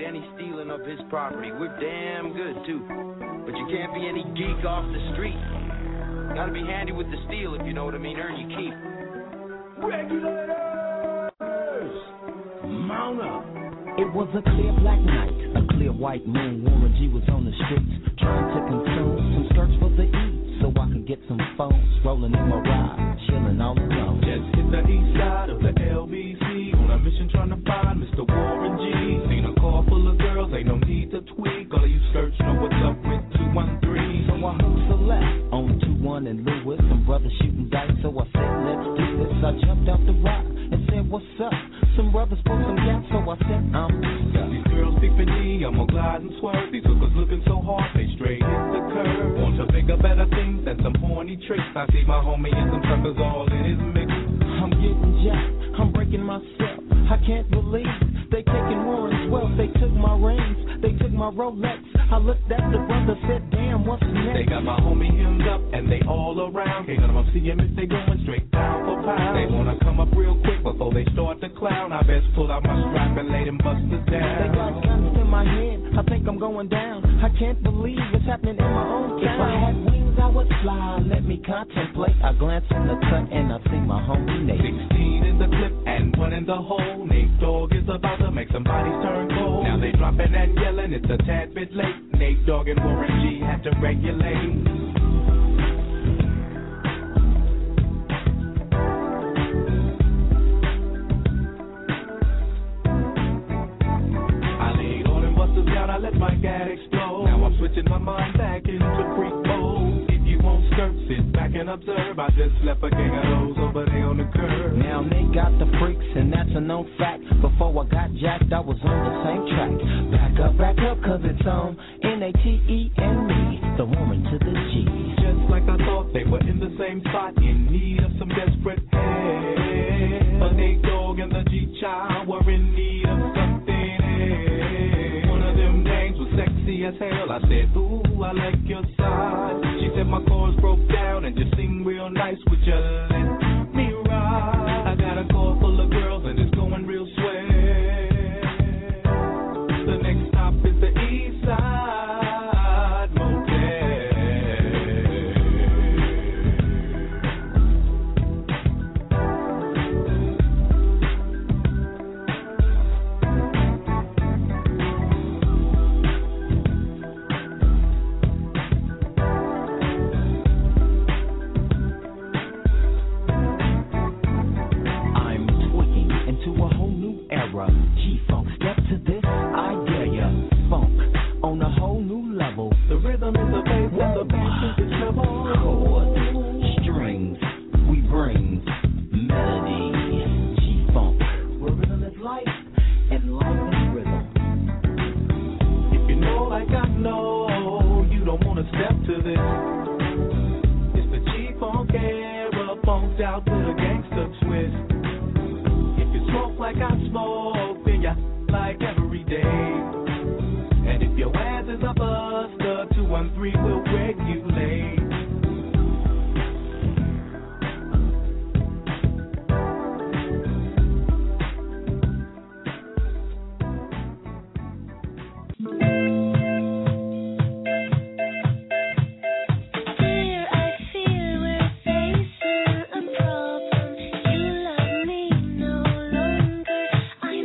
any stealing of his property. We're damn good, too. But you can't be any geek off the street. Gotta be handy with the steel, if you know what I mean. Earn your keep. Regulators, mount up. It was a clear black night, a clear white moon. Warren G was on the streets trying to consume some skirts for the E, so I could get some phones. Rolling in my ride, chilling all alone. Just hit the east side of the L B C on a mission trying to find Mister Warren G. Seen a car full of girls, ain't no need to tweak. All of you skirts know what's up with two one three. So I hooked select on two one and Lewis. Some brothers shooting dice, so I said, let's do this. I jumped out the rock and said, what's up? Some brothers pulled some gas, so I said, I'm stuck. These girls peeping me, I'm gonna glide and swerve. These hookers looking so hard, they straight hit the curve. Want to bigger, better things than some horny tricks. I see my homie and some suckers all in his mix. I'm getting jacked, I'm breaking myself. I can't believe they taking Warren's wealth. They took my rings, they took my Rolex. I looked at the brother, said, damn, what's next? They got my homie hemmed up and they all around. Can't none of them see him if they going straight pound for pound. They wanna come up real quick before they start to clown. I best pull out my strap and lay them busters down. They got guns in my head, I think I'm going down. I can't believe it's happening in my own town. If I had wings, I would fly, let me contemplate. I glance in the cut and I see my homie Nate. Sixteen in the clip and one in the hole. Nate Dogg is about to make some bodies turn cold. Now they dropping and yelling, it's a tad bit late. Nate Dogg and Warren G had to regulate. I let my gat explode. Now I'm switching my mind back into freak mode. If you won't skirt, sit back and observe. I just left a gang of those over there on the curb. Now they got the freaks, and that's a known fact. Before I got jacked, I was on the same track. Back up, back up, cause it's on N A T E and me, the woman to the G. Just like I thought, they were in the same spot, in need of some desperate help. But Nate Dogg and the G-Child were in need of something else. One of them names was sexy as hell. I said, ooh, I like your side. She said my chords broke down and just sing real nice. Would you let me ride? I got a car full of girls and it's going real swell. The next stop is the East Side Motel. G-Funk, step to this, I dare ya. Funk, on a whole new level. The rhythm is the bass and the bass is the treble. Chords, strings, we bring melody. G-Funk, where rhythm is life and life is rhythm. If you know like I know, you don't wanna step to this. It's the G-Funk era, funked out with a gangster twist. Smoke like I smoke, then ya like every day. And if your ass is a buster, two one three will regulate. I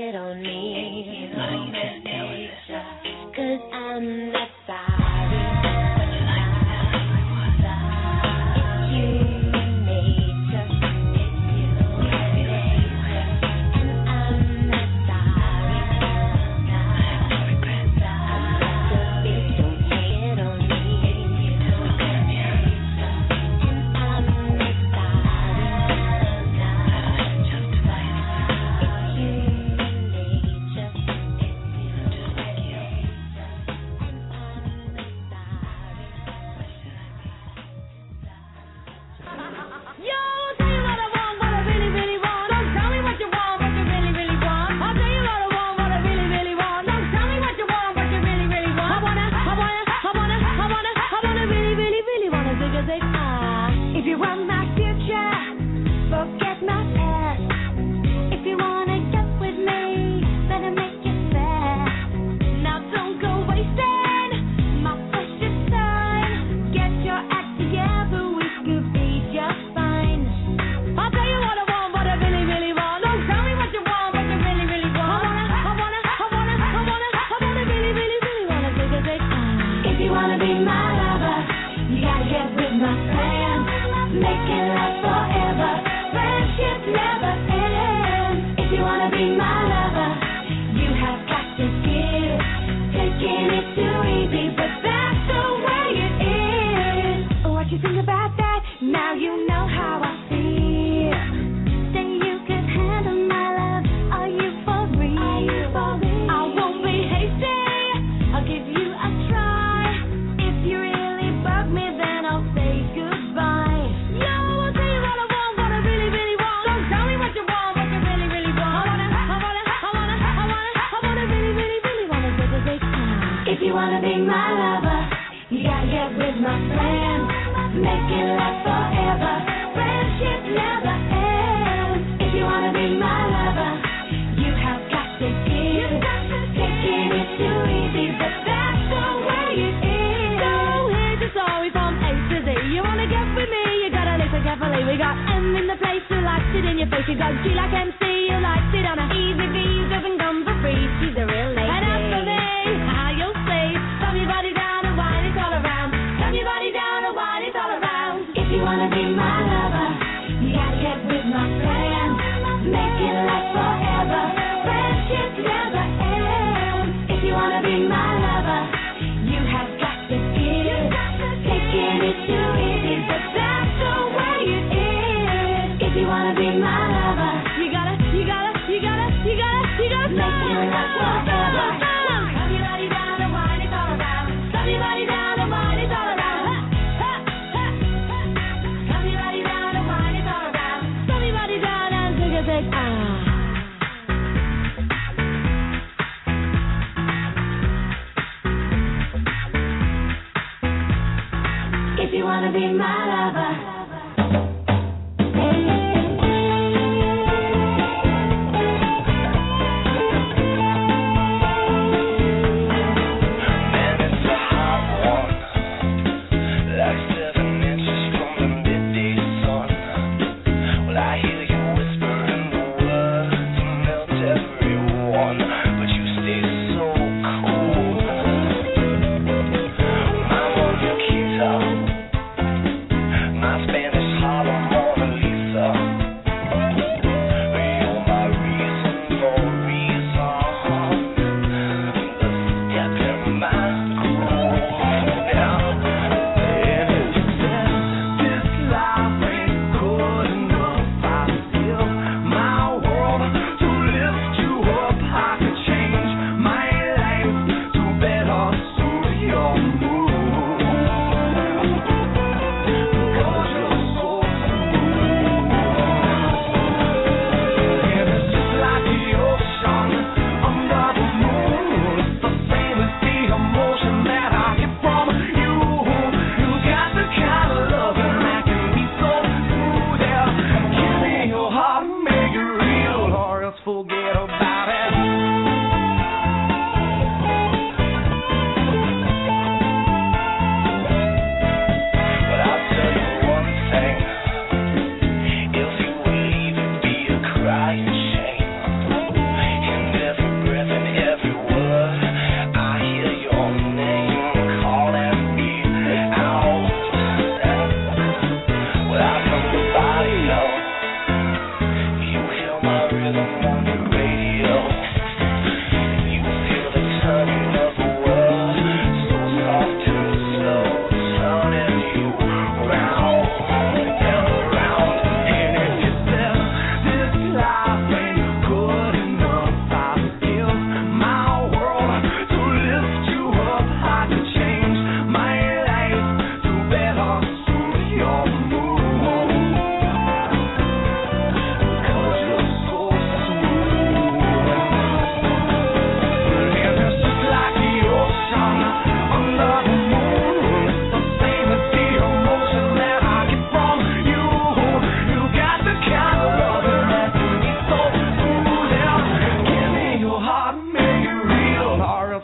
it on me. No, you can't deal with this. Cause I'm not sorry. It's human nature. It's human nature. And I'm not sorry. I have no regrets. I'm not the bitch, don't take it on me. Look at me. And I'm not sorry. I have to justify it. It's human nature. I'm just like you. Yo, I'll tell you what I want, what I really, really want. Don't tell me what you want, what you really, really want. I'll tell you what I want, what I really, really want. Don't tell me what you want, what you really, really want. I wanna, I wanna, I wanna, I wanna, I wanna really, really, really wanna zig a zig ah. If you want my future, forget my past. If you wanna get with me, better make it fast. Now don't go wasting my precious time. Get your act together, we could be just fine. I'll tell you what I want, what I really, really want. Don't tell me what you want, what you really, really want. I wanna, I wanna, I wanna, I wanna, I wanna really, really, really wanna zig a zig ah. If you wanna be my lover, you gotta get with my plan. Make it last forever. Friendship never ends. If you wanna be my lover, you have got to give. Taking it too easy, but that's the way it is. What you think about that? Now you know how I feel. Say you could handle my love. Are you for real? I won't be hasty. I'll give you a try. If you really bug me, then I'll say goodbye. Yo, I'll tell you what I want, what I really, really want. Don't tell me what you want, what you really, really want. I wanna, I wanna, I wanna, I wanna, I wanna really, really, really wanna zig a zig ah. If you wanna be my lover, you gotta get with my plan. Make it last forever. Friendship never ends. If you wanna be my lover, you have got to give. Taking it too easy, but that's the way it is. So here's the story from A to Z. You wanna get with me, you gotta listen carefully. We got M in the place who likes it in your face. You got G like M C, who likes it on a easy V, doesn't come for free. She's a real lady. And as for me, how you'll say, thumb your body down and wine it all around. Thumb your body down and wine it all around. If you wanna be my lover, you gotta get with my plan. Make it last forever. Friendship never ends. If you wanna be my lover, you have got to give. Taking it too easy, but that's the way it is. If you wanna be my lover, you gotta, you gotta, you gotta, you gotta, you gotta make it last forever. Thumb your body down and wine it all around. Thumb your body down and wine it all around. Ha, ha, ha. Thumb your body down and wine it all around. Thumb your body down and zig a zig ah. If you wanna be my lover. Man, it's a hot one, like seven inches from the midday sun. Well, I hear you whispering the words to melt everyone, but you stay so cool. I'm on your guitar, my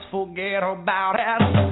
forget about it.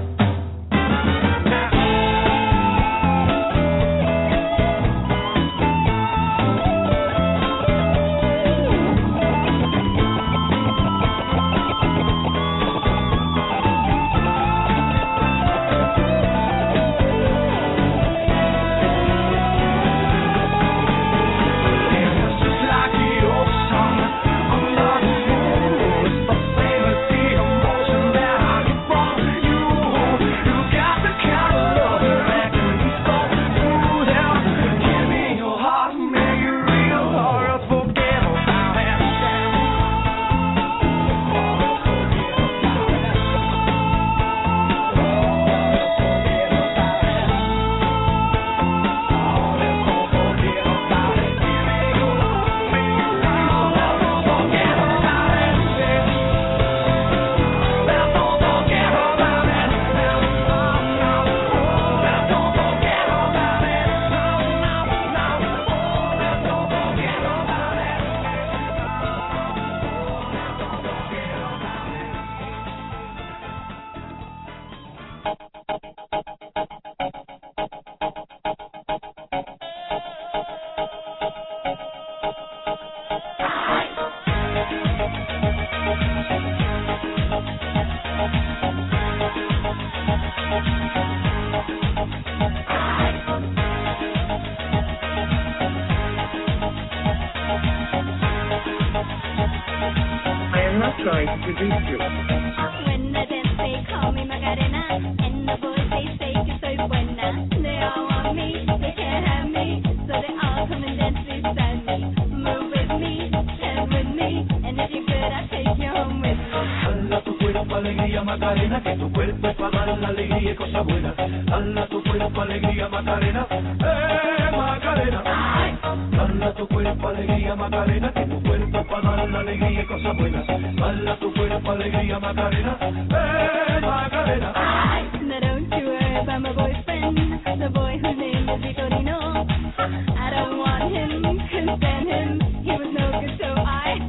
trying to seduce you. When the dance they call me Macarena, and the boys they say que soy buena. They all want me, they can't have me, so they all come and dance beside me. Move with me, dance with me, and if you're good, I'll take you home with me. Hala tu cuerpo alegría Macarena, que tu cuerpo es para dar la alegría y cosas buenas. Hala tu cuerpo alegría Macarena, eh Macarena. Hala tu cuerpo alegría Macarena, que tu cuerpo es para dar la alegría y cosas buenas. Hala tu cuerpo alegría Macarena, eh Macarena. Now don't you worry about my boyfriend, the boy whose name is Vitorino. I don't want him, couldn't stand him, he was no good, so I.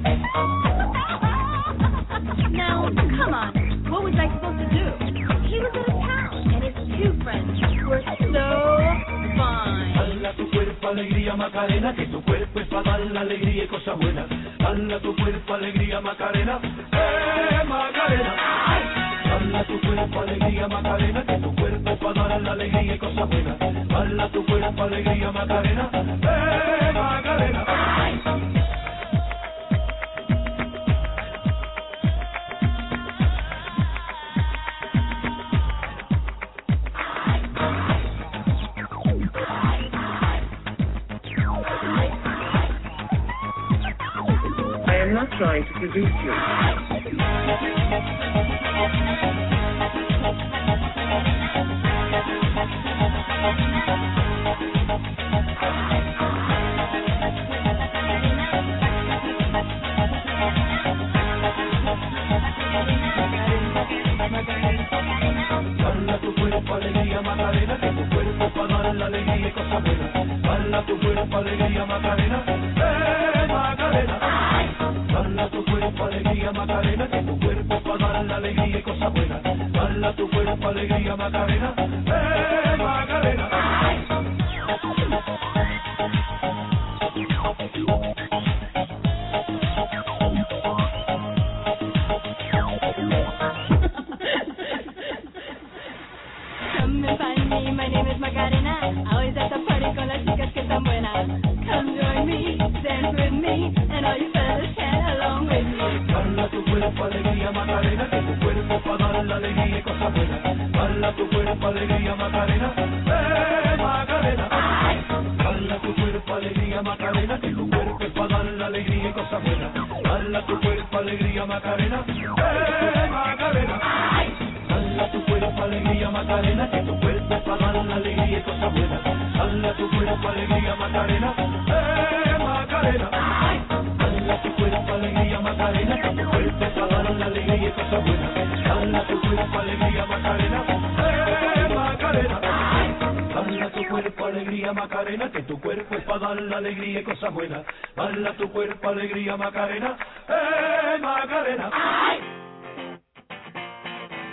Now, come on, what was I supposed to do? He was out of town, and his two friends were so fine. Hala tu cuerpo alegría Macarena, que tu cuerpo es para dar la alegría y cosas buenas. Hala tu cuerpo alegría Macarena, eh Macarena. Hala tu cuerpo alegría Macarena, que tu cuerpo es para dar la alegría y cosas buenas. Hala tu cuerpo alegría Macarena, eh Macarena. I am not trying to seduce you. Hala tu cuerpo alegría Macarena, que tu cuerpo es para dar la alegría y cosas buenas. Hala tu cuerpo alegría Macarena, eh Macarena. Hala tu cuerpo alegría Macarena, que tu cuerpo es para dar la alegría y cosas buenas. Hala tu cuerpo alegría Macarena, eh Macarena. Come and find me, my name is Macarena. Always at the party con las chicas que están buenas. Come join me, dance with me, and all you fellas can along with me. Hala tu cuerpo alegría Macarena, que tu cuerpo es para dar la alegría y cosas buenas. Hala tu cuerpo alegría Macarena, eh Macarena. Hala tu cuerpo alegría Macarena, que tu cuerpo es para dar la alegría y cosas buenas. Hala tu cuerpo alegría Macarena, eh Macarena. Hala tu cuerpo alegría Macarena, que tu cuerpo es para dar la alegría y cosas buenas. Hala tu cuerpo alegría Macarena, eh Macarena. Hala tu cuerpo alegría Macarena, que tu cuerpo es para dar la alegría y cosas buenas. Hala tu cuerpo alegría Macarena, eh Macarena. Hala tu cuerpo alegría Macarena, que tu cuerpo es para dar la alegría y cosas buenas. Hala tu cuerpo alegría Macarena, eh Macarena.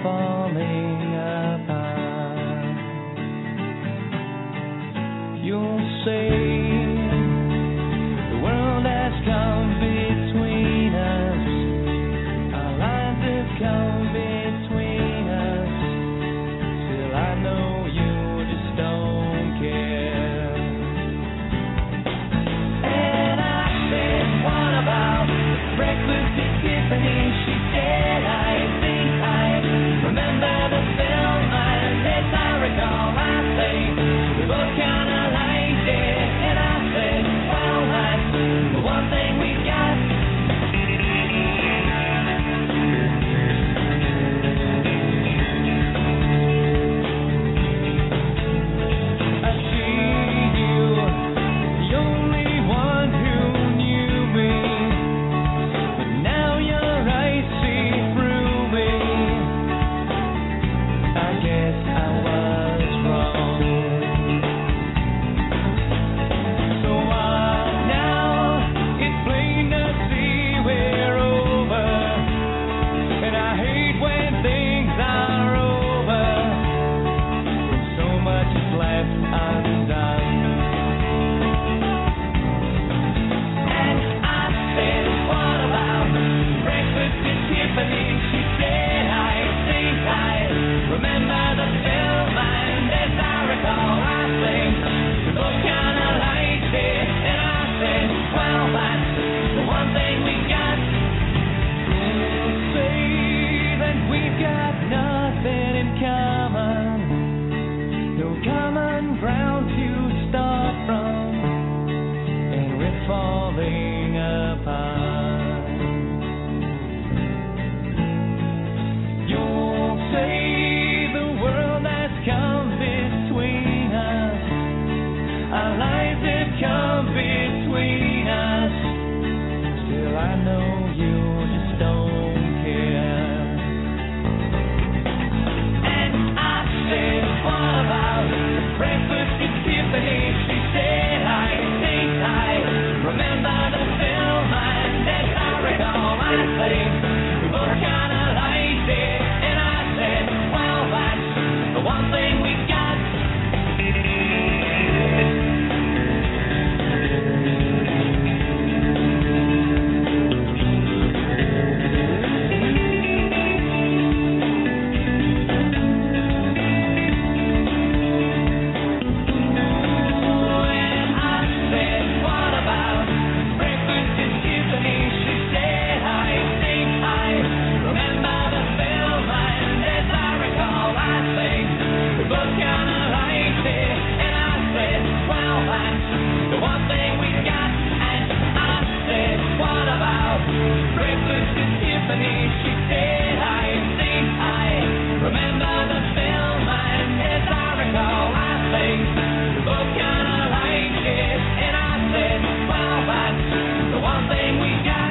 falling apart. You'll say the world has come between us, our lines have come between us. Still I know you just don't care. And I said, what about breakfast at Tiffany's? She said, I think I remember the film, and as I recall, I think we both kinda liked it. And I said, well, that's the one thing we got. I see you, the only one who knew me, but now your eyes see through me. I guess I was wrong. So what now? It's plain to see we're over, and I hate when things are over, when so much is left undone. And I said, what about breakfast at Tiffany's? She said, I think I remember the film, and as I recall, I think we both kinda liked it. And I said, well, that's the one thing we got. You'll say that we've got nothing in common, no common ground to start from, and we're falling apart. You'll say the world has come between us, our lives have come between us. Still I know you just don't care. And I said, what about breakfast at Tiffany's? She said, I think I remember the film, and as I recall, I think we both kinda liked it. And I said, well, that's the one thing we got. And I said, what about breakfast at Tiffany's? She said, I think I remember the film, and as I recall, I think we both kinda liked it. And I said, well, that's the one thing we got. And I said, what about breakfast at Tiffany's? She said, I think I remember the film, and as I recall, I think we both kinda liked it. And I said, well, that's the one thing we got.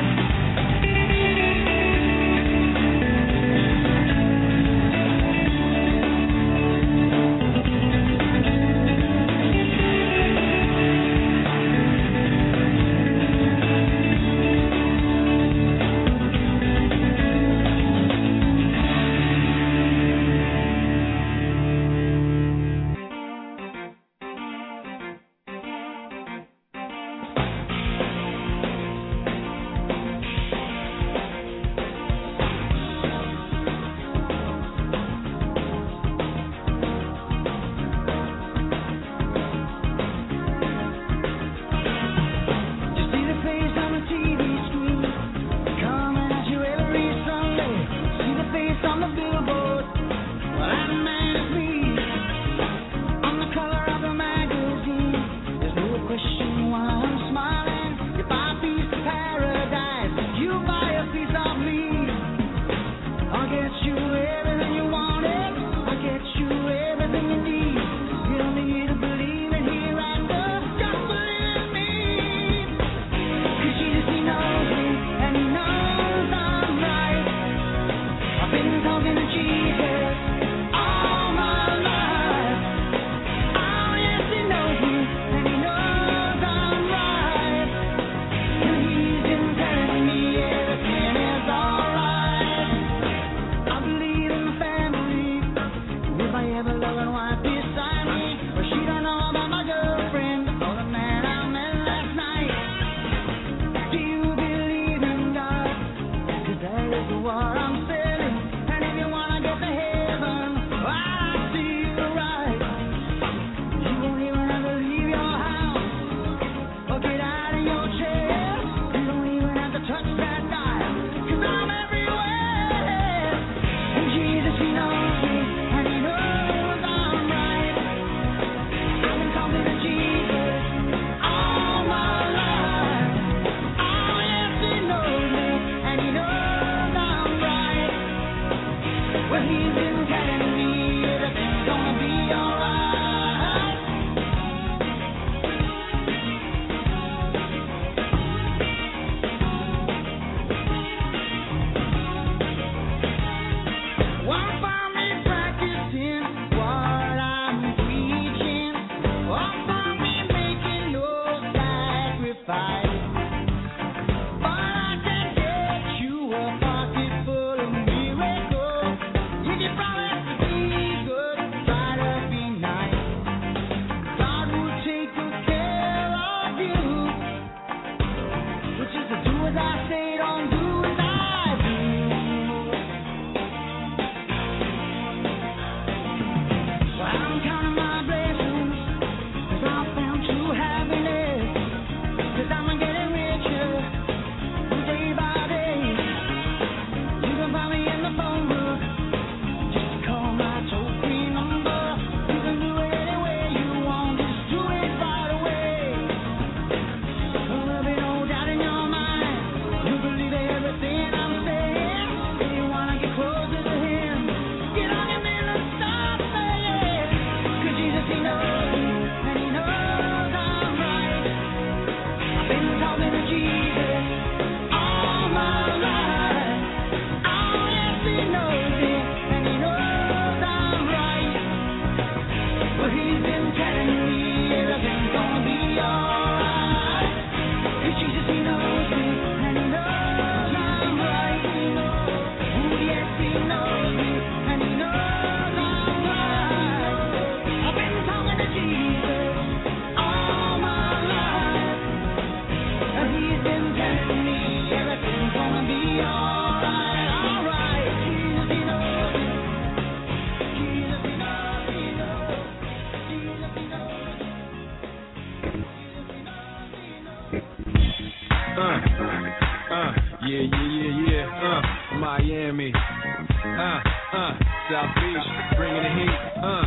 Yeah, yeah, yeah, yeah. Uh, Miami. Uh, uh, South Beach, bringing the heat. Uh.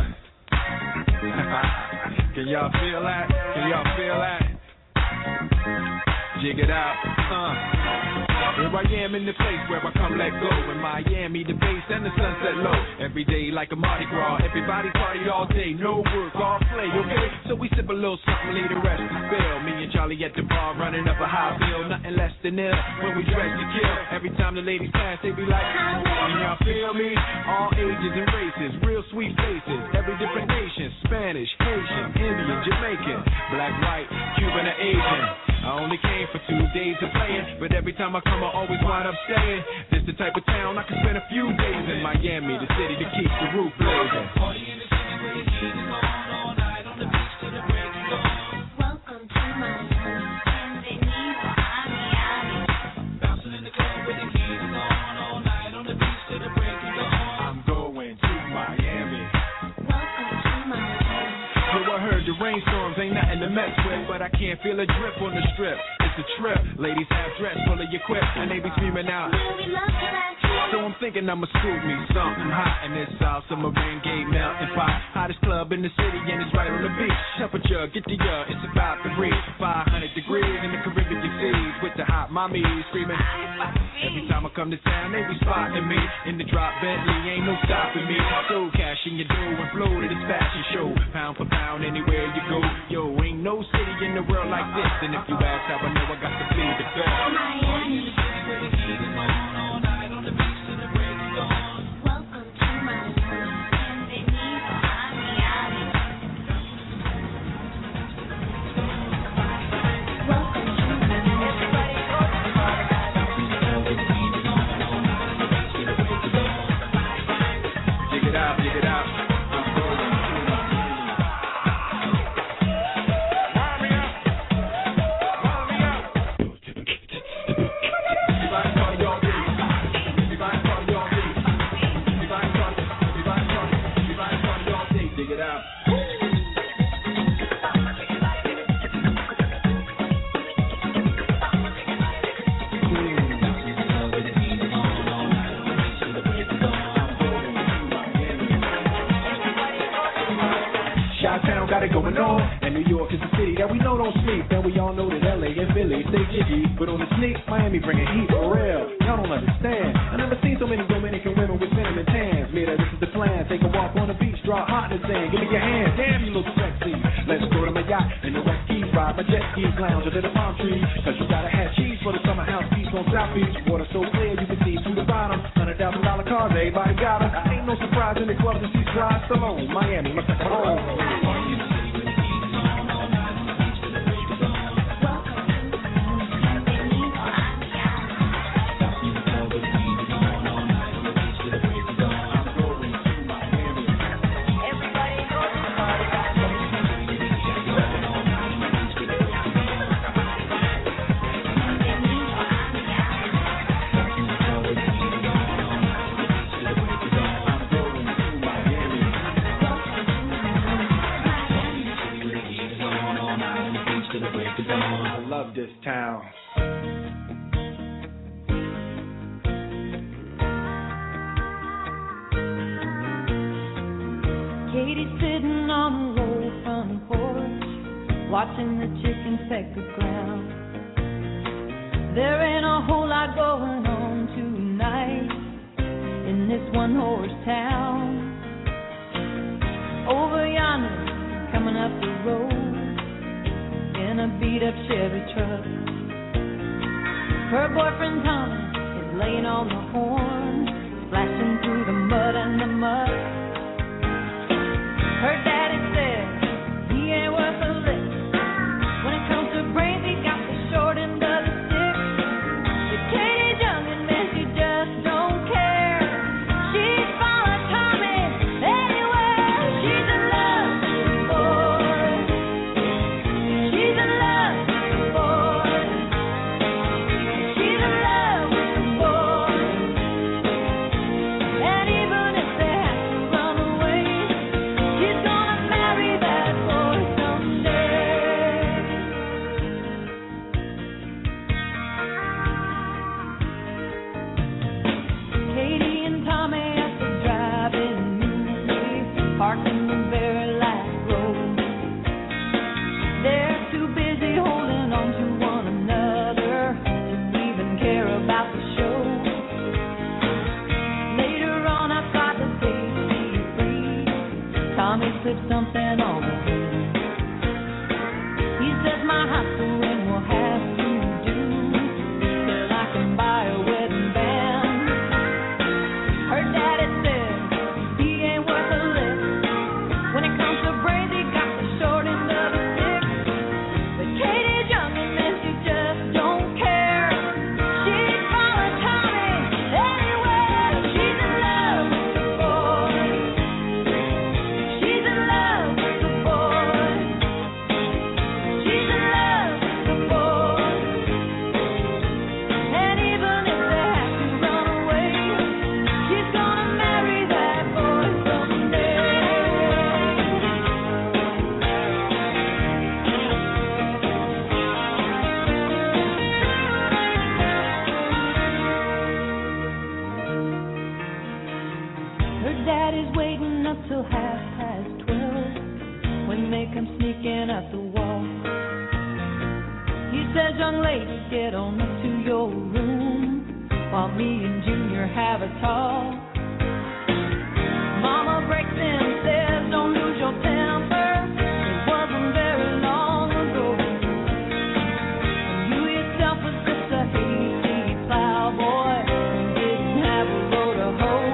Can y'all feel that? Can y'all feel that? Jig it out. Uh. Here I am in the place where I come let go. In Miami, the base and the sunset low. Every day like a Mardi Gras. Everybody party all day. No work, all play, okay? So we sip a little something, leave the rest to spill. Me and Charlie at the bar running up a high bill. Nothing less than ill when we dress to kill. Every time the ladies pass, they be like, can y'all feel me? All ages and races, real sweet faces. Every different nation, Spanish, Haitian, Indian, Jamaican, black, white, Cuban, or Asian. I only came for two days of playing, but every time I come I always wind up staying. This the type of town I can spend a few days in. Miami, the city that keeps the roof blazing. Party in the city where the heat is on all night on the beach till the break of dawn. Welcome to Miami, bienvenido a Miami. Bouncing in the club where the heat is on all night on the beach till the break of dawn. I'm going to Miami. Welcome to Miami. So I heard the rainstorms ain't nothing to mess with, but I can't feel a drip on the strip. A trip. Ladies have dress full of your quip, and they be screaming out. So I'm thinking I'ma scoop me something hot in this South Summer rain gate melting pot. Hottest club in the city, and it's right on the beach. Temperature, get the uh, it's about to reach five hundred degrees in the Caribbean seas with the hot mommies screaming. Every time I come to town, they be spotting me in the drop Bentley, ain't no stopping me. So cash in your dough and flow to this fashion show, pound for pound anywhere you go. Yo, ain't no city in the world like this, and if you ask how I know, I got to plead the fifth. Miami, the city where the heat is on all night on the beach till the break of dawn. Welcome to Miami, bienvenido a Miami. Welcome to Miami. Everybody go to the party, guys. Dig it out, dig it out. I'm going to got it going on, and New York is the city that we know don't sleep, and we all know that L A and Philly stay jiggy, but on the sneak, Miami bringing heat for real. Y'all don't understand. I never seen so many Dominican women with cinnamon tans. Mira, this is the plan. Take a walk on the beach, draw hot in the sand. Give me your hand, damn you look sexy. Let's go to my yacht in the West Keys, ride my jet skis, lounge under the palm trees. Cause you gotta have cheese for the summer house piece on South Beach. Water so clear you can see through the bottom. Hundred thousand dollar cars, everybody got them. Ain't no surprise in the club to see Sly Stallone. Miami, my second home. This town. Katie's sitting on the old front porch, watching the chickens peck the ground. There ain't a whole lot going on tonight in this one horse town. Over yonder, coming up the road in a beat-up Chevy truck. Her boyfriend Tommy is laying on the horn, splashing through the mud and the mud. Her daddy said he ain't worth a lick. When it comes to brains, he got the short end of the stick. But Katie's young and man, she just don't care. She's following Tommy anywhere. She's in love, boy. She's in love, boy. She's in love with the boy. And even if they have to run away, she's gonna slip something over him. He says my high school ring will have to do till I can buy a wedding band. Her daddy said he ain't worth a lick. When it comes to brains, he got the short end of the stick. But Katie's young and she just don't care. She's following Tommy anywhere. She's in love with the boy. She's in love with the boy. She's in love with the boy. And even if they have to run away, she's gonna marry that boy someday. Her daddy's waiting up till half past twelve when they come sneaking out the wall. He says, young lady, get on up to your room while me and Junior have a talk. Mama breaks in and says, don't lose your temper. It wasn't very long ago. And you yourself was just a hasty plowboy who didn't have a row to hoe.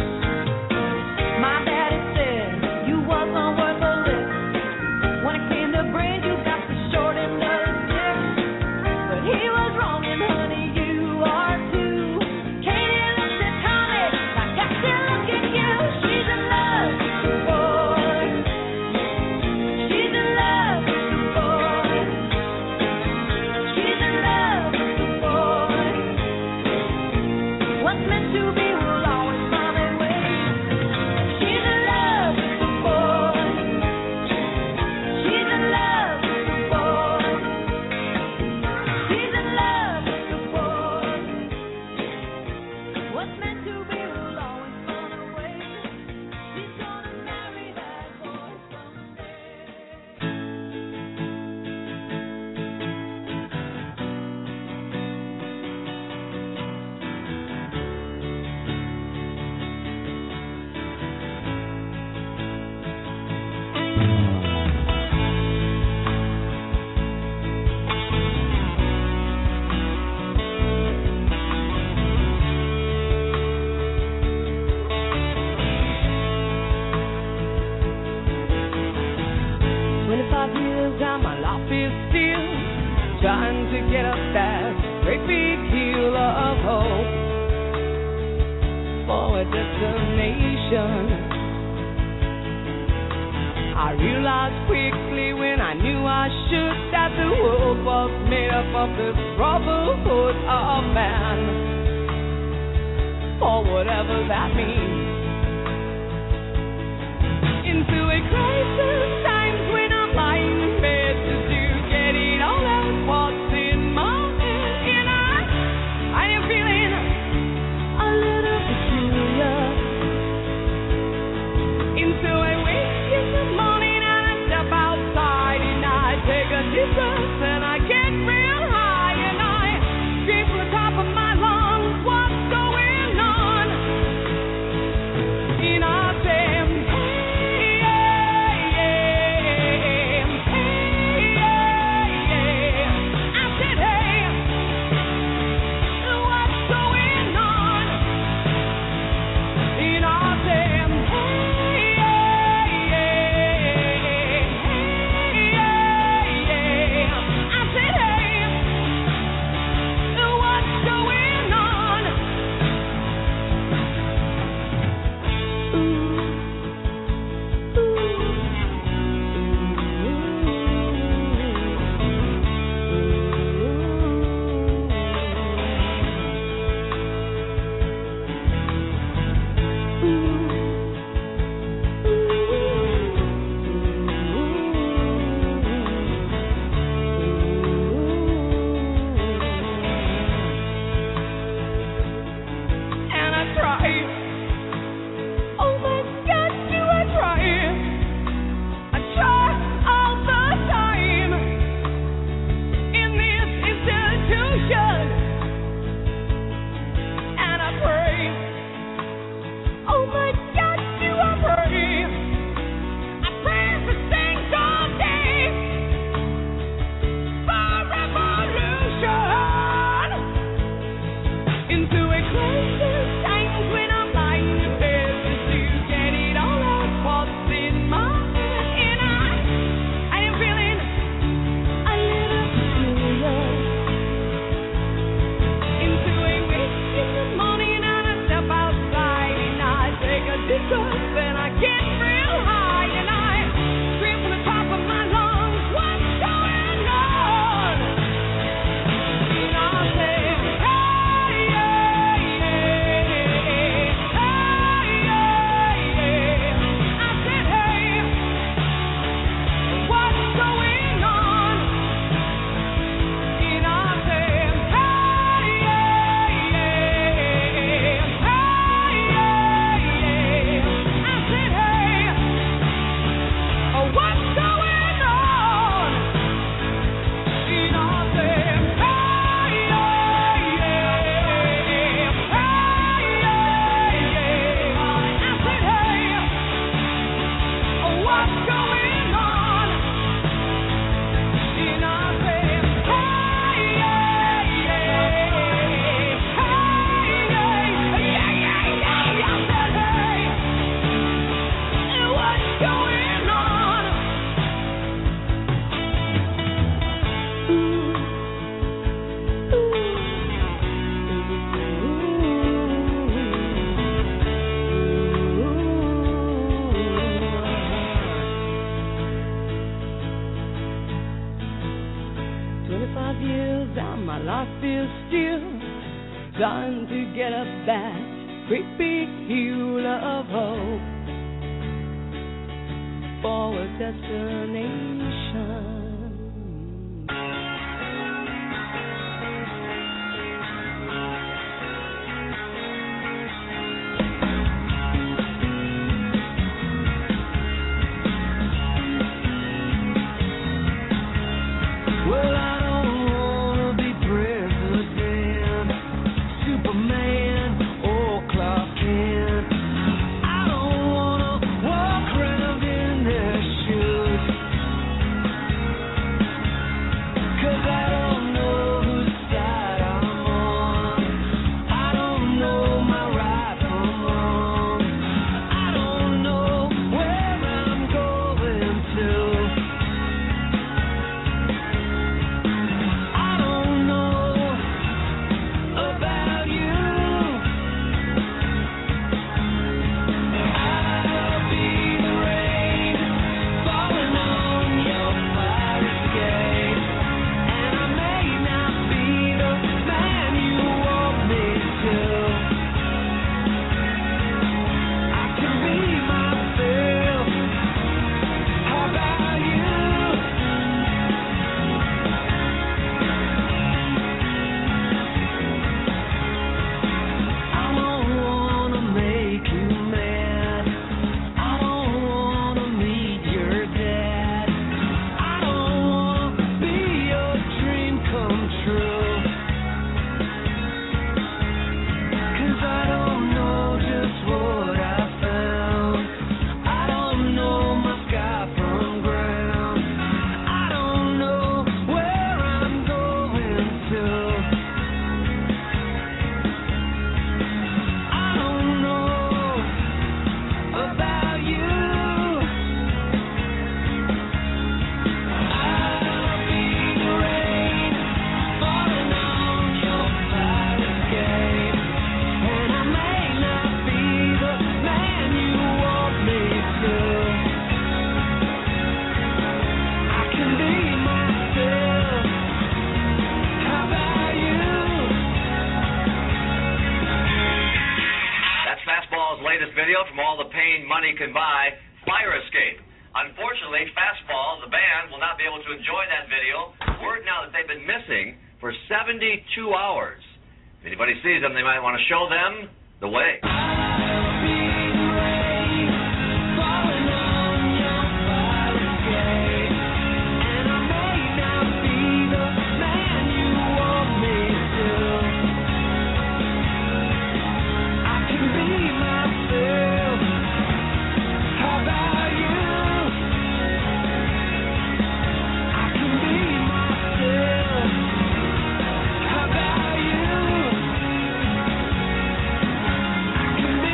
My daddy said you wasn't worth a lick. When it came to brains, you got the short end of the stick. But he was wrong, and honey, you are too. Katie looked at Tommy like I still look at you. She's in love with the boy. She's in love with the boy. She's in love with the boy. What's meant to be will always find a way. She's in love with the boy. She's in love with the boy. She's in love with the boy. What's meant to be will always find a way. She's gonna marry that boy someday. Twenty-five years and my life is still trying to get up that great big hill of hope for a destination. I realized quickly when I knew I should that the world was made up of this brotherhood of man, or whatever that means. Into a crisis times when I'm lying in bed to do get it all out what's in my head, and I I am feeling a little peculiar. Into a wake in the morning and I step outside and I take a deep breath and I get real high and I scream from the top of my lungs, what's going on? And I say, hey, yeah, yeah. Time to get up that great big hill of hope for a destination. Well, I don't wanna be president, Superman, or Clark Kent. I don't wanna walk around in their shoes, 'cause I don't know whose side I'm on. I don't know my right from wrong. I don't know where I'm going to. I don't know about you. I'll be the rain falling on your fire escape, and I may not be the man you want me to. I can be myself. How about you? I don't wanna make you mad. I don't wanna meet your dad. I don't wanna be your dream come true, 'cause I don't know just what I found. I don't know my sky from ground. I don't know where I'm going to. I don't know about you. I'll be the rain falling on your fire escape, and I may not be the man you want me to. I can be myself. How about you? That's Fastball's latest video from All the Pain Money Can Buy, Fire Escape. Unfortunately, Fastball, the band, will not be able to enjoy that video. Word now that they've been missing for seventy-two hours. If anybody sees them, they might want to show them the way. Falling on your fire escape, and I may not be the man you want me to. I can be myself. How about you? I can be myself. How about you? I can be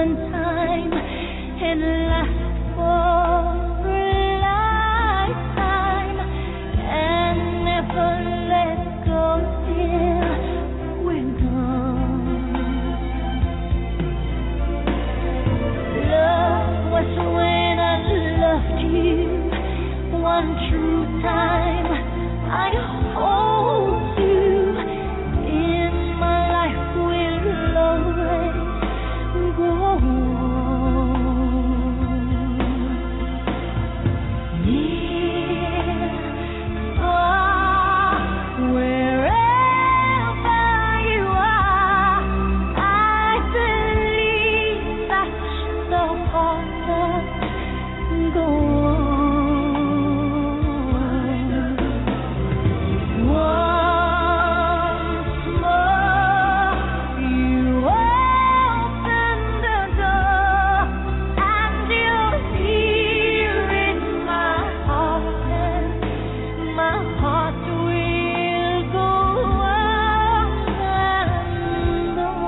one time and last for a lifetime and never let go till we're gone. Love was when I loved you one true time. I hold you in my life will always go on. Near, far, wherever you are, I believe that's the heart of go on. Once more, you open the door, and you'll hear in my heart, and my heart will go on and on.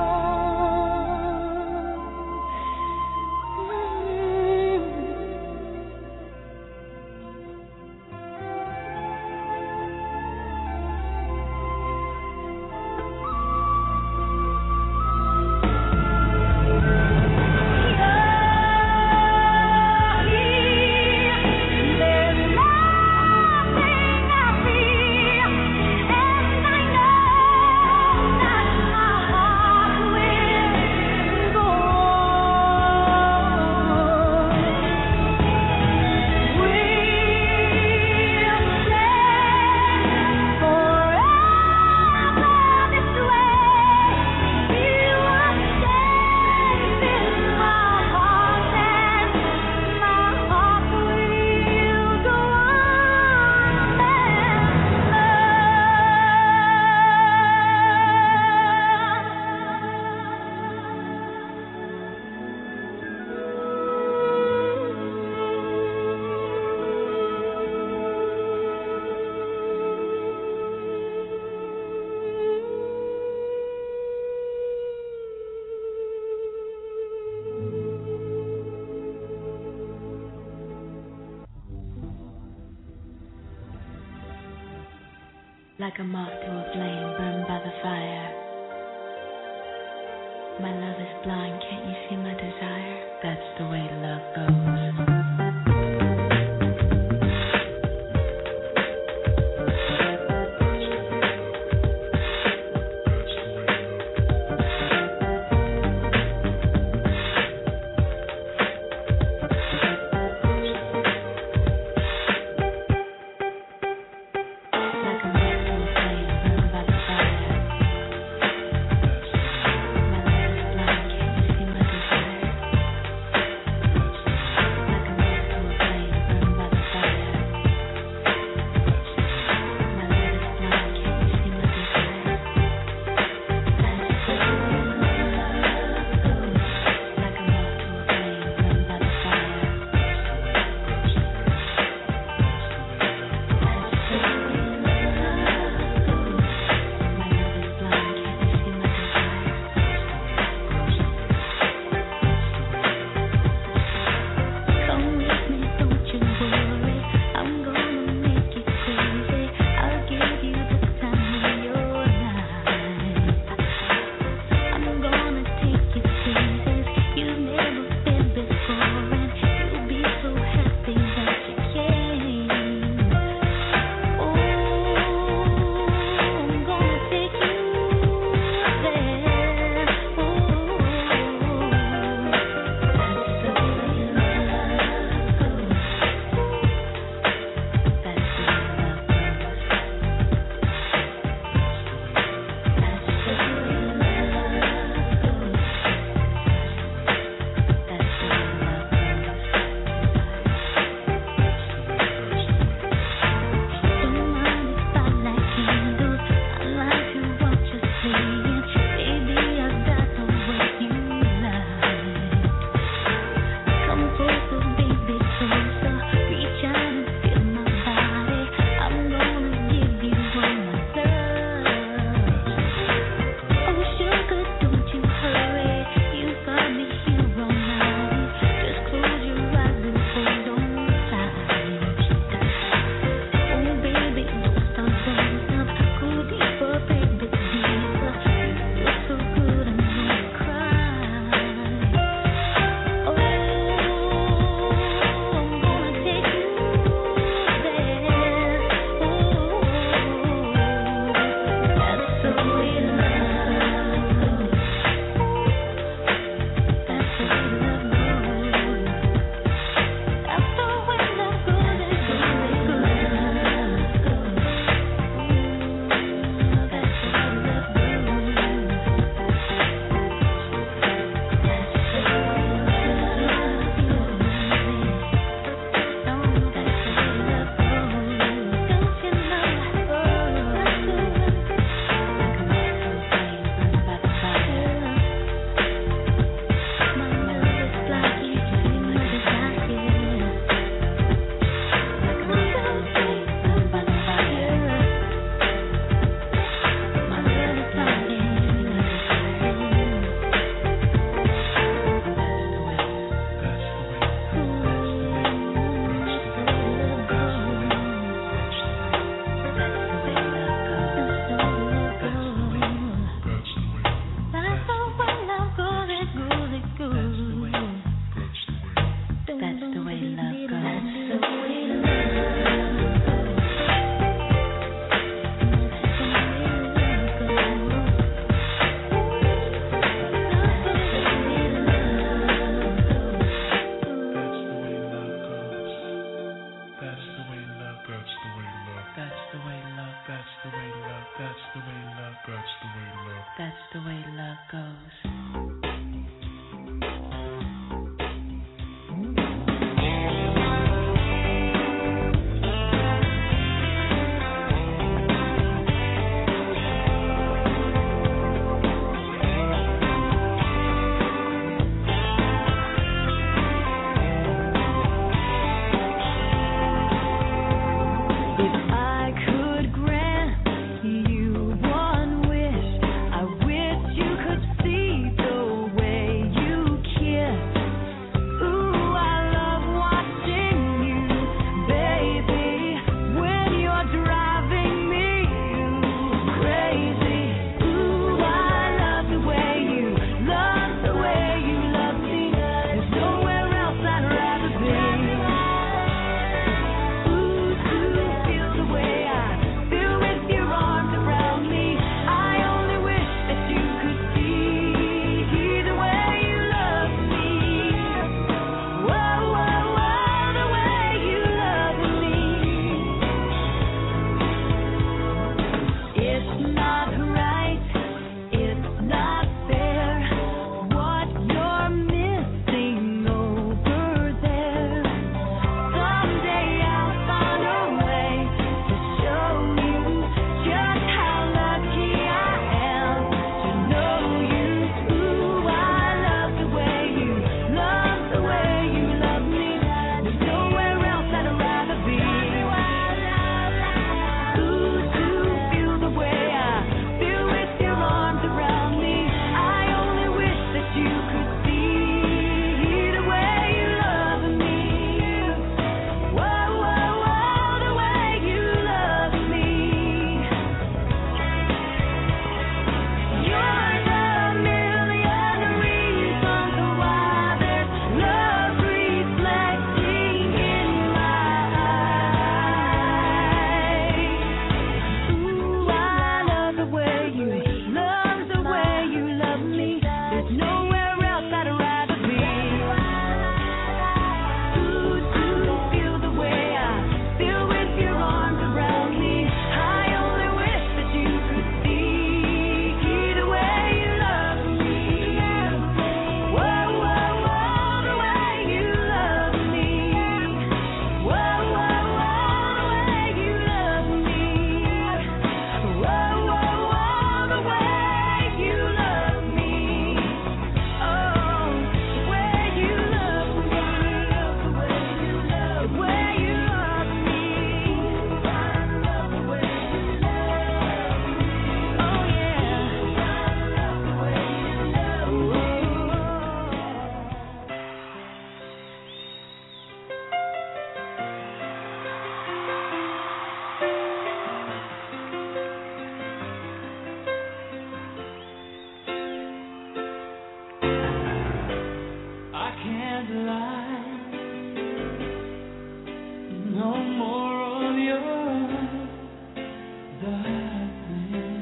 There's nothing I feel, and I know that my heart will go on. We'll stay forever this way. You are safe in my heart, and my heart will go on like a moth to a flame burned by the fire. My love is blind, can't you see my desire? That's the way love goes. Like a moth to a flame burned by the fire. My love is blind, can't you see my desire? light. No more of your darkness.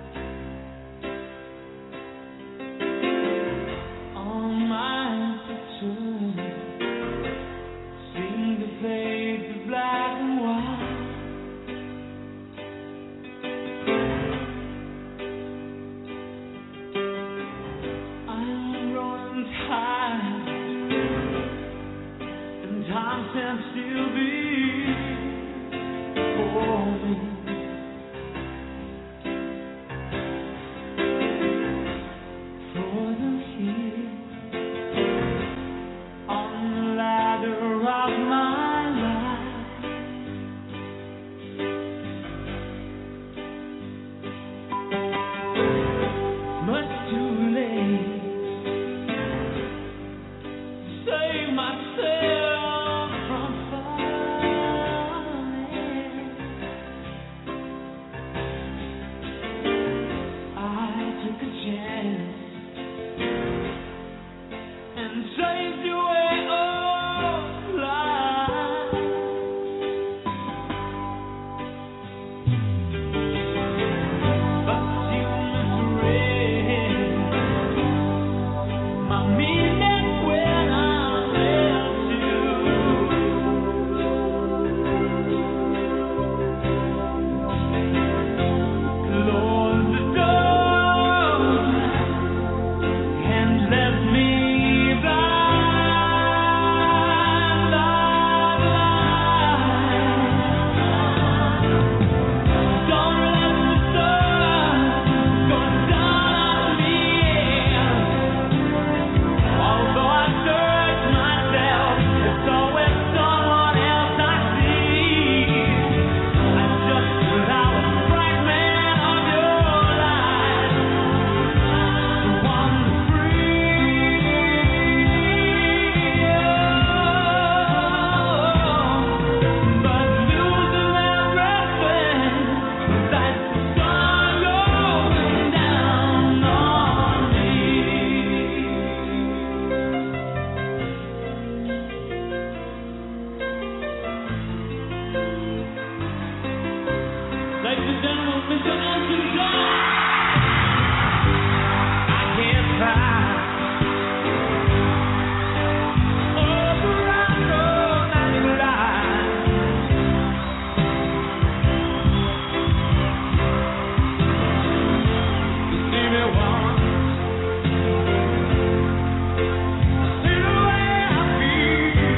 All my pictures seem to fade to black and white. I'm growing tired, and time can't still be for me. For the heat on the ladder of my life, much too late to save myself from falling. I took a chance and chased away all lies. But you misread my meaning when I left you. Closed the door and left me blind, blind, blind. Don't let the sun go down on me. Although I search myself, it's always someone else I see. I just allow a fragment of your life to wander free. But losing everything that the sun goes down on me. Ladies and gentlemen, Mister Elton John. I can't find over our romantic life. You see me once, see the way I feel.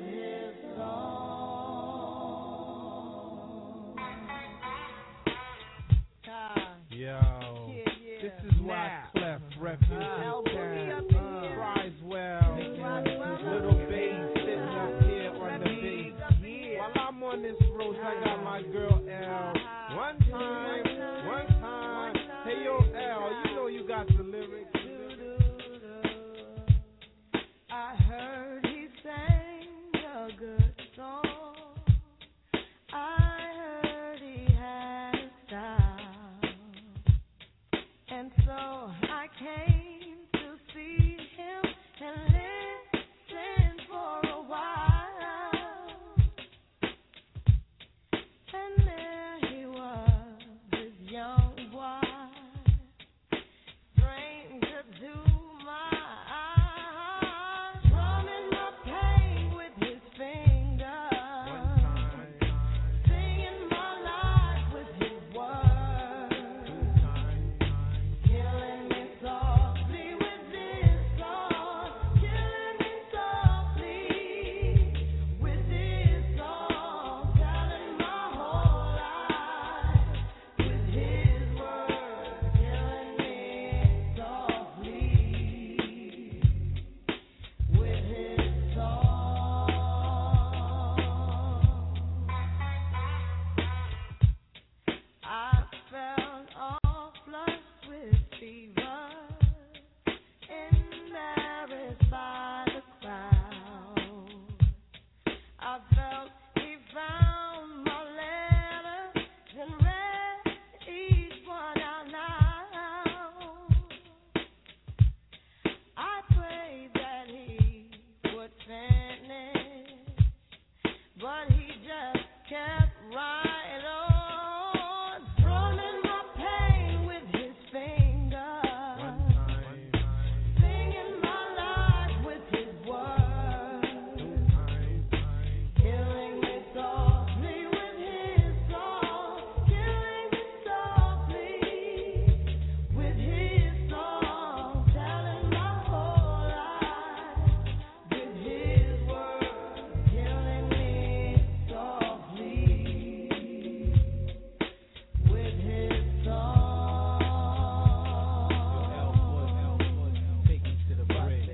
Yo, this is why Clef, Refugee Camp, Criswell, Little Bass sitting up here on the bass. While I'm on this road, I got my girl L. One time, one time. Hey yo, L, you know you got the lyrics. I heard he sang a good song. I heard he had a style. And so I came to see him and listen for a while. And there he was, this young boy, stranger to my eyes, drumming my pain with his fingers, singing my life with his words, killing me softly with this song, killing me softly with this song, telling my whole life with his words, killing me softly with his song. I felt all flushed with fever, embarrassed by the crowd. I felt he found my letters and read each one out loud. I prayed that he would finish, but he just kept right on, drumming my pain with his fingers, singing my life with his words, killing me softly with his song, killing me softly with his song, telling my whole life with his words, killing me softly with his song. Take me to the bridge.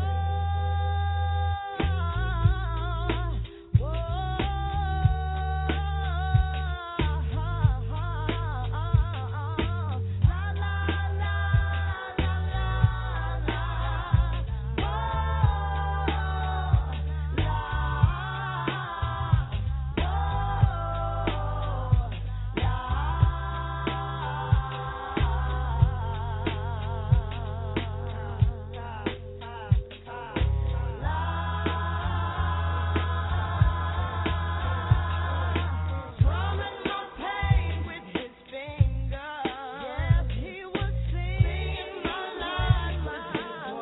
Drumming my pain with his fingers. Yes, he was singing my life with his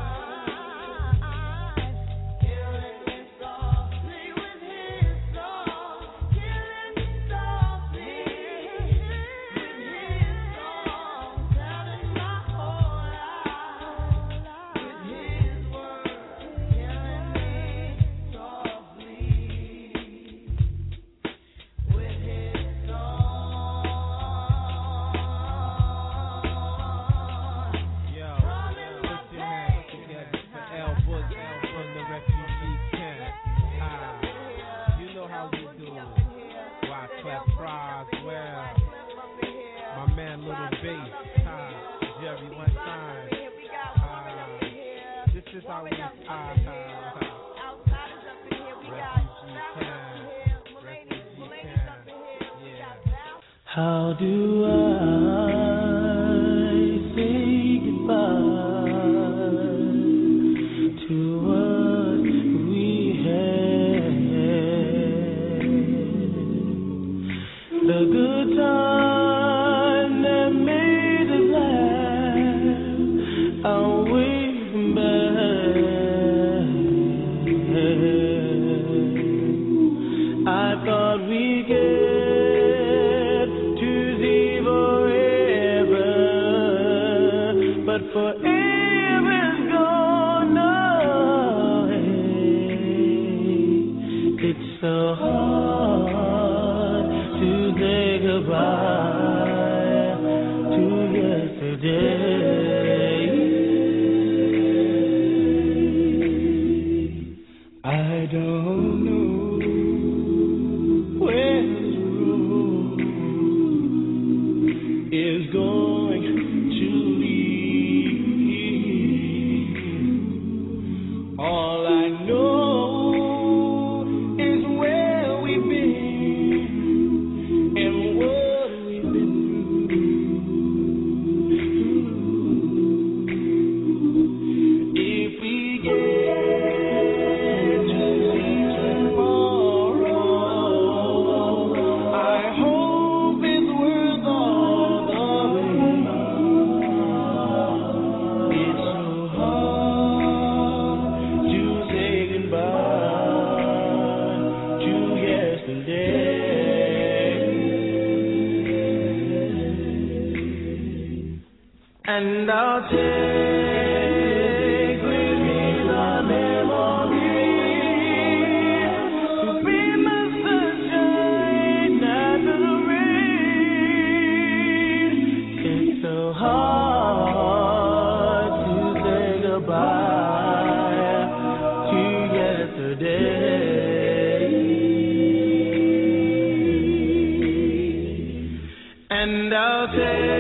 words, killing me softly with his song, killing me softly with his song, telling my whole life with his words, killing me softly with his song. Yo, put your hands together for L Book from the refugee camp. Ah, you know how we do it. Why Clef Criswell, my man Little Bass, ah, Jerry one time. Ah, this is how we ah, ah, ah. Refugee camp, refugee camp, yeah. How do I say goodbye to what we had? The good time that made us laugh, I'll wait back. I thought we'd get to see forever, but forever's gone away. It's so hard to say goodbye to yesterday. I don't know where this road is going to lead. All I know is where we've been and what we've been through. If we get to see tomorrow, I hope it's worth all the pain. It's so hard to say goodbye to yesterday. And I'll take with me the memory to be my sunshine after the rain. It's so hard to say goodbye to yesterday. And I'll take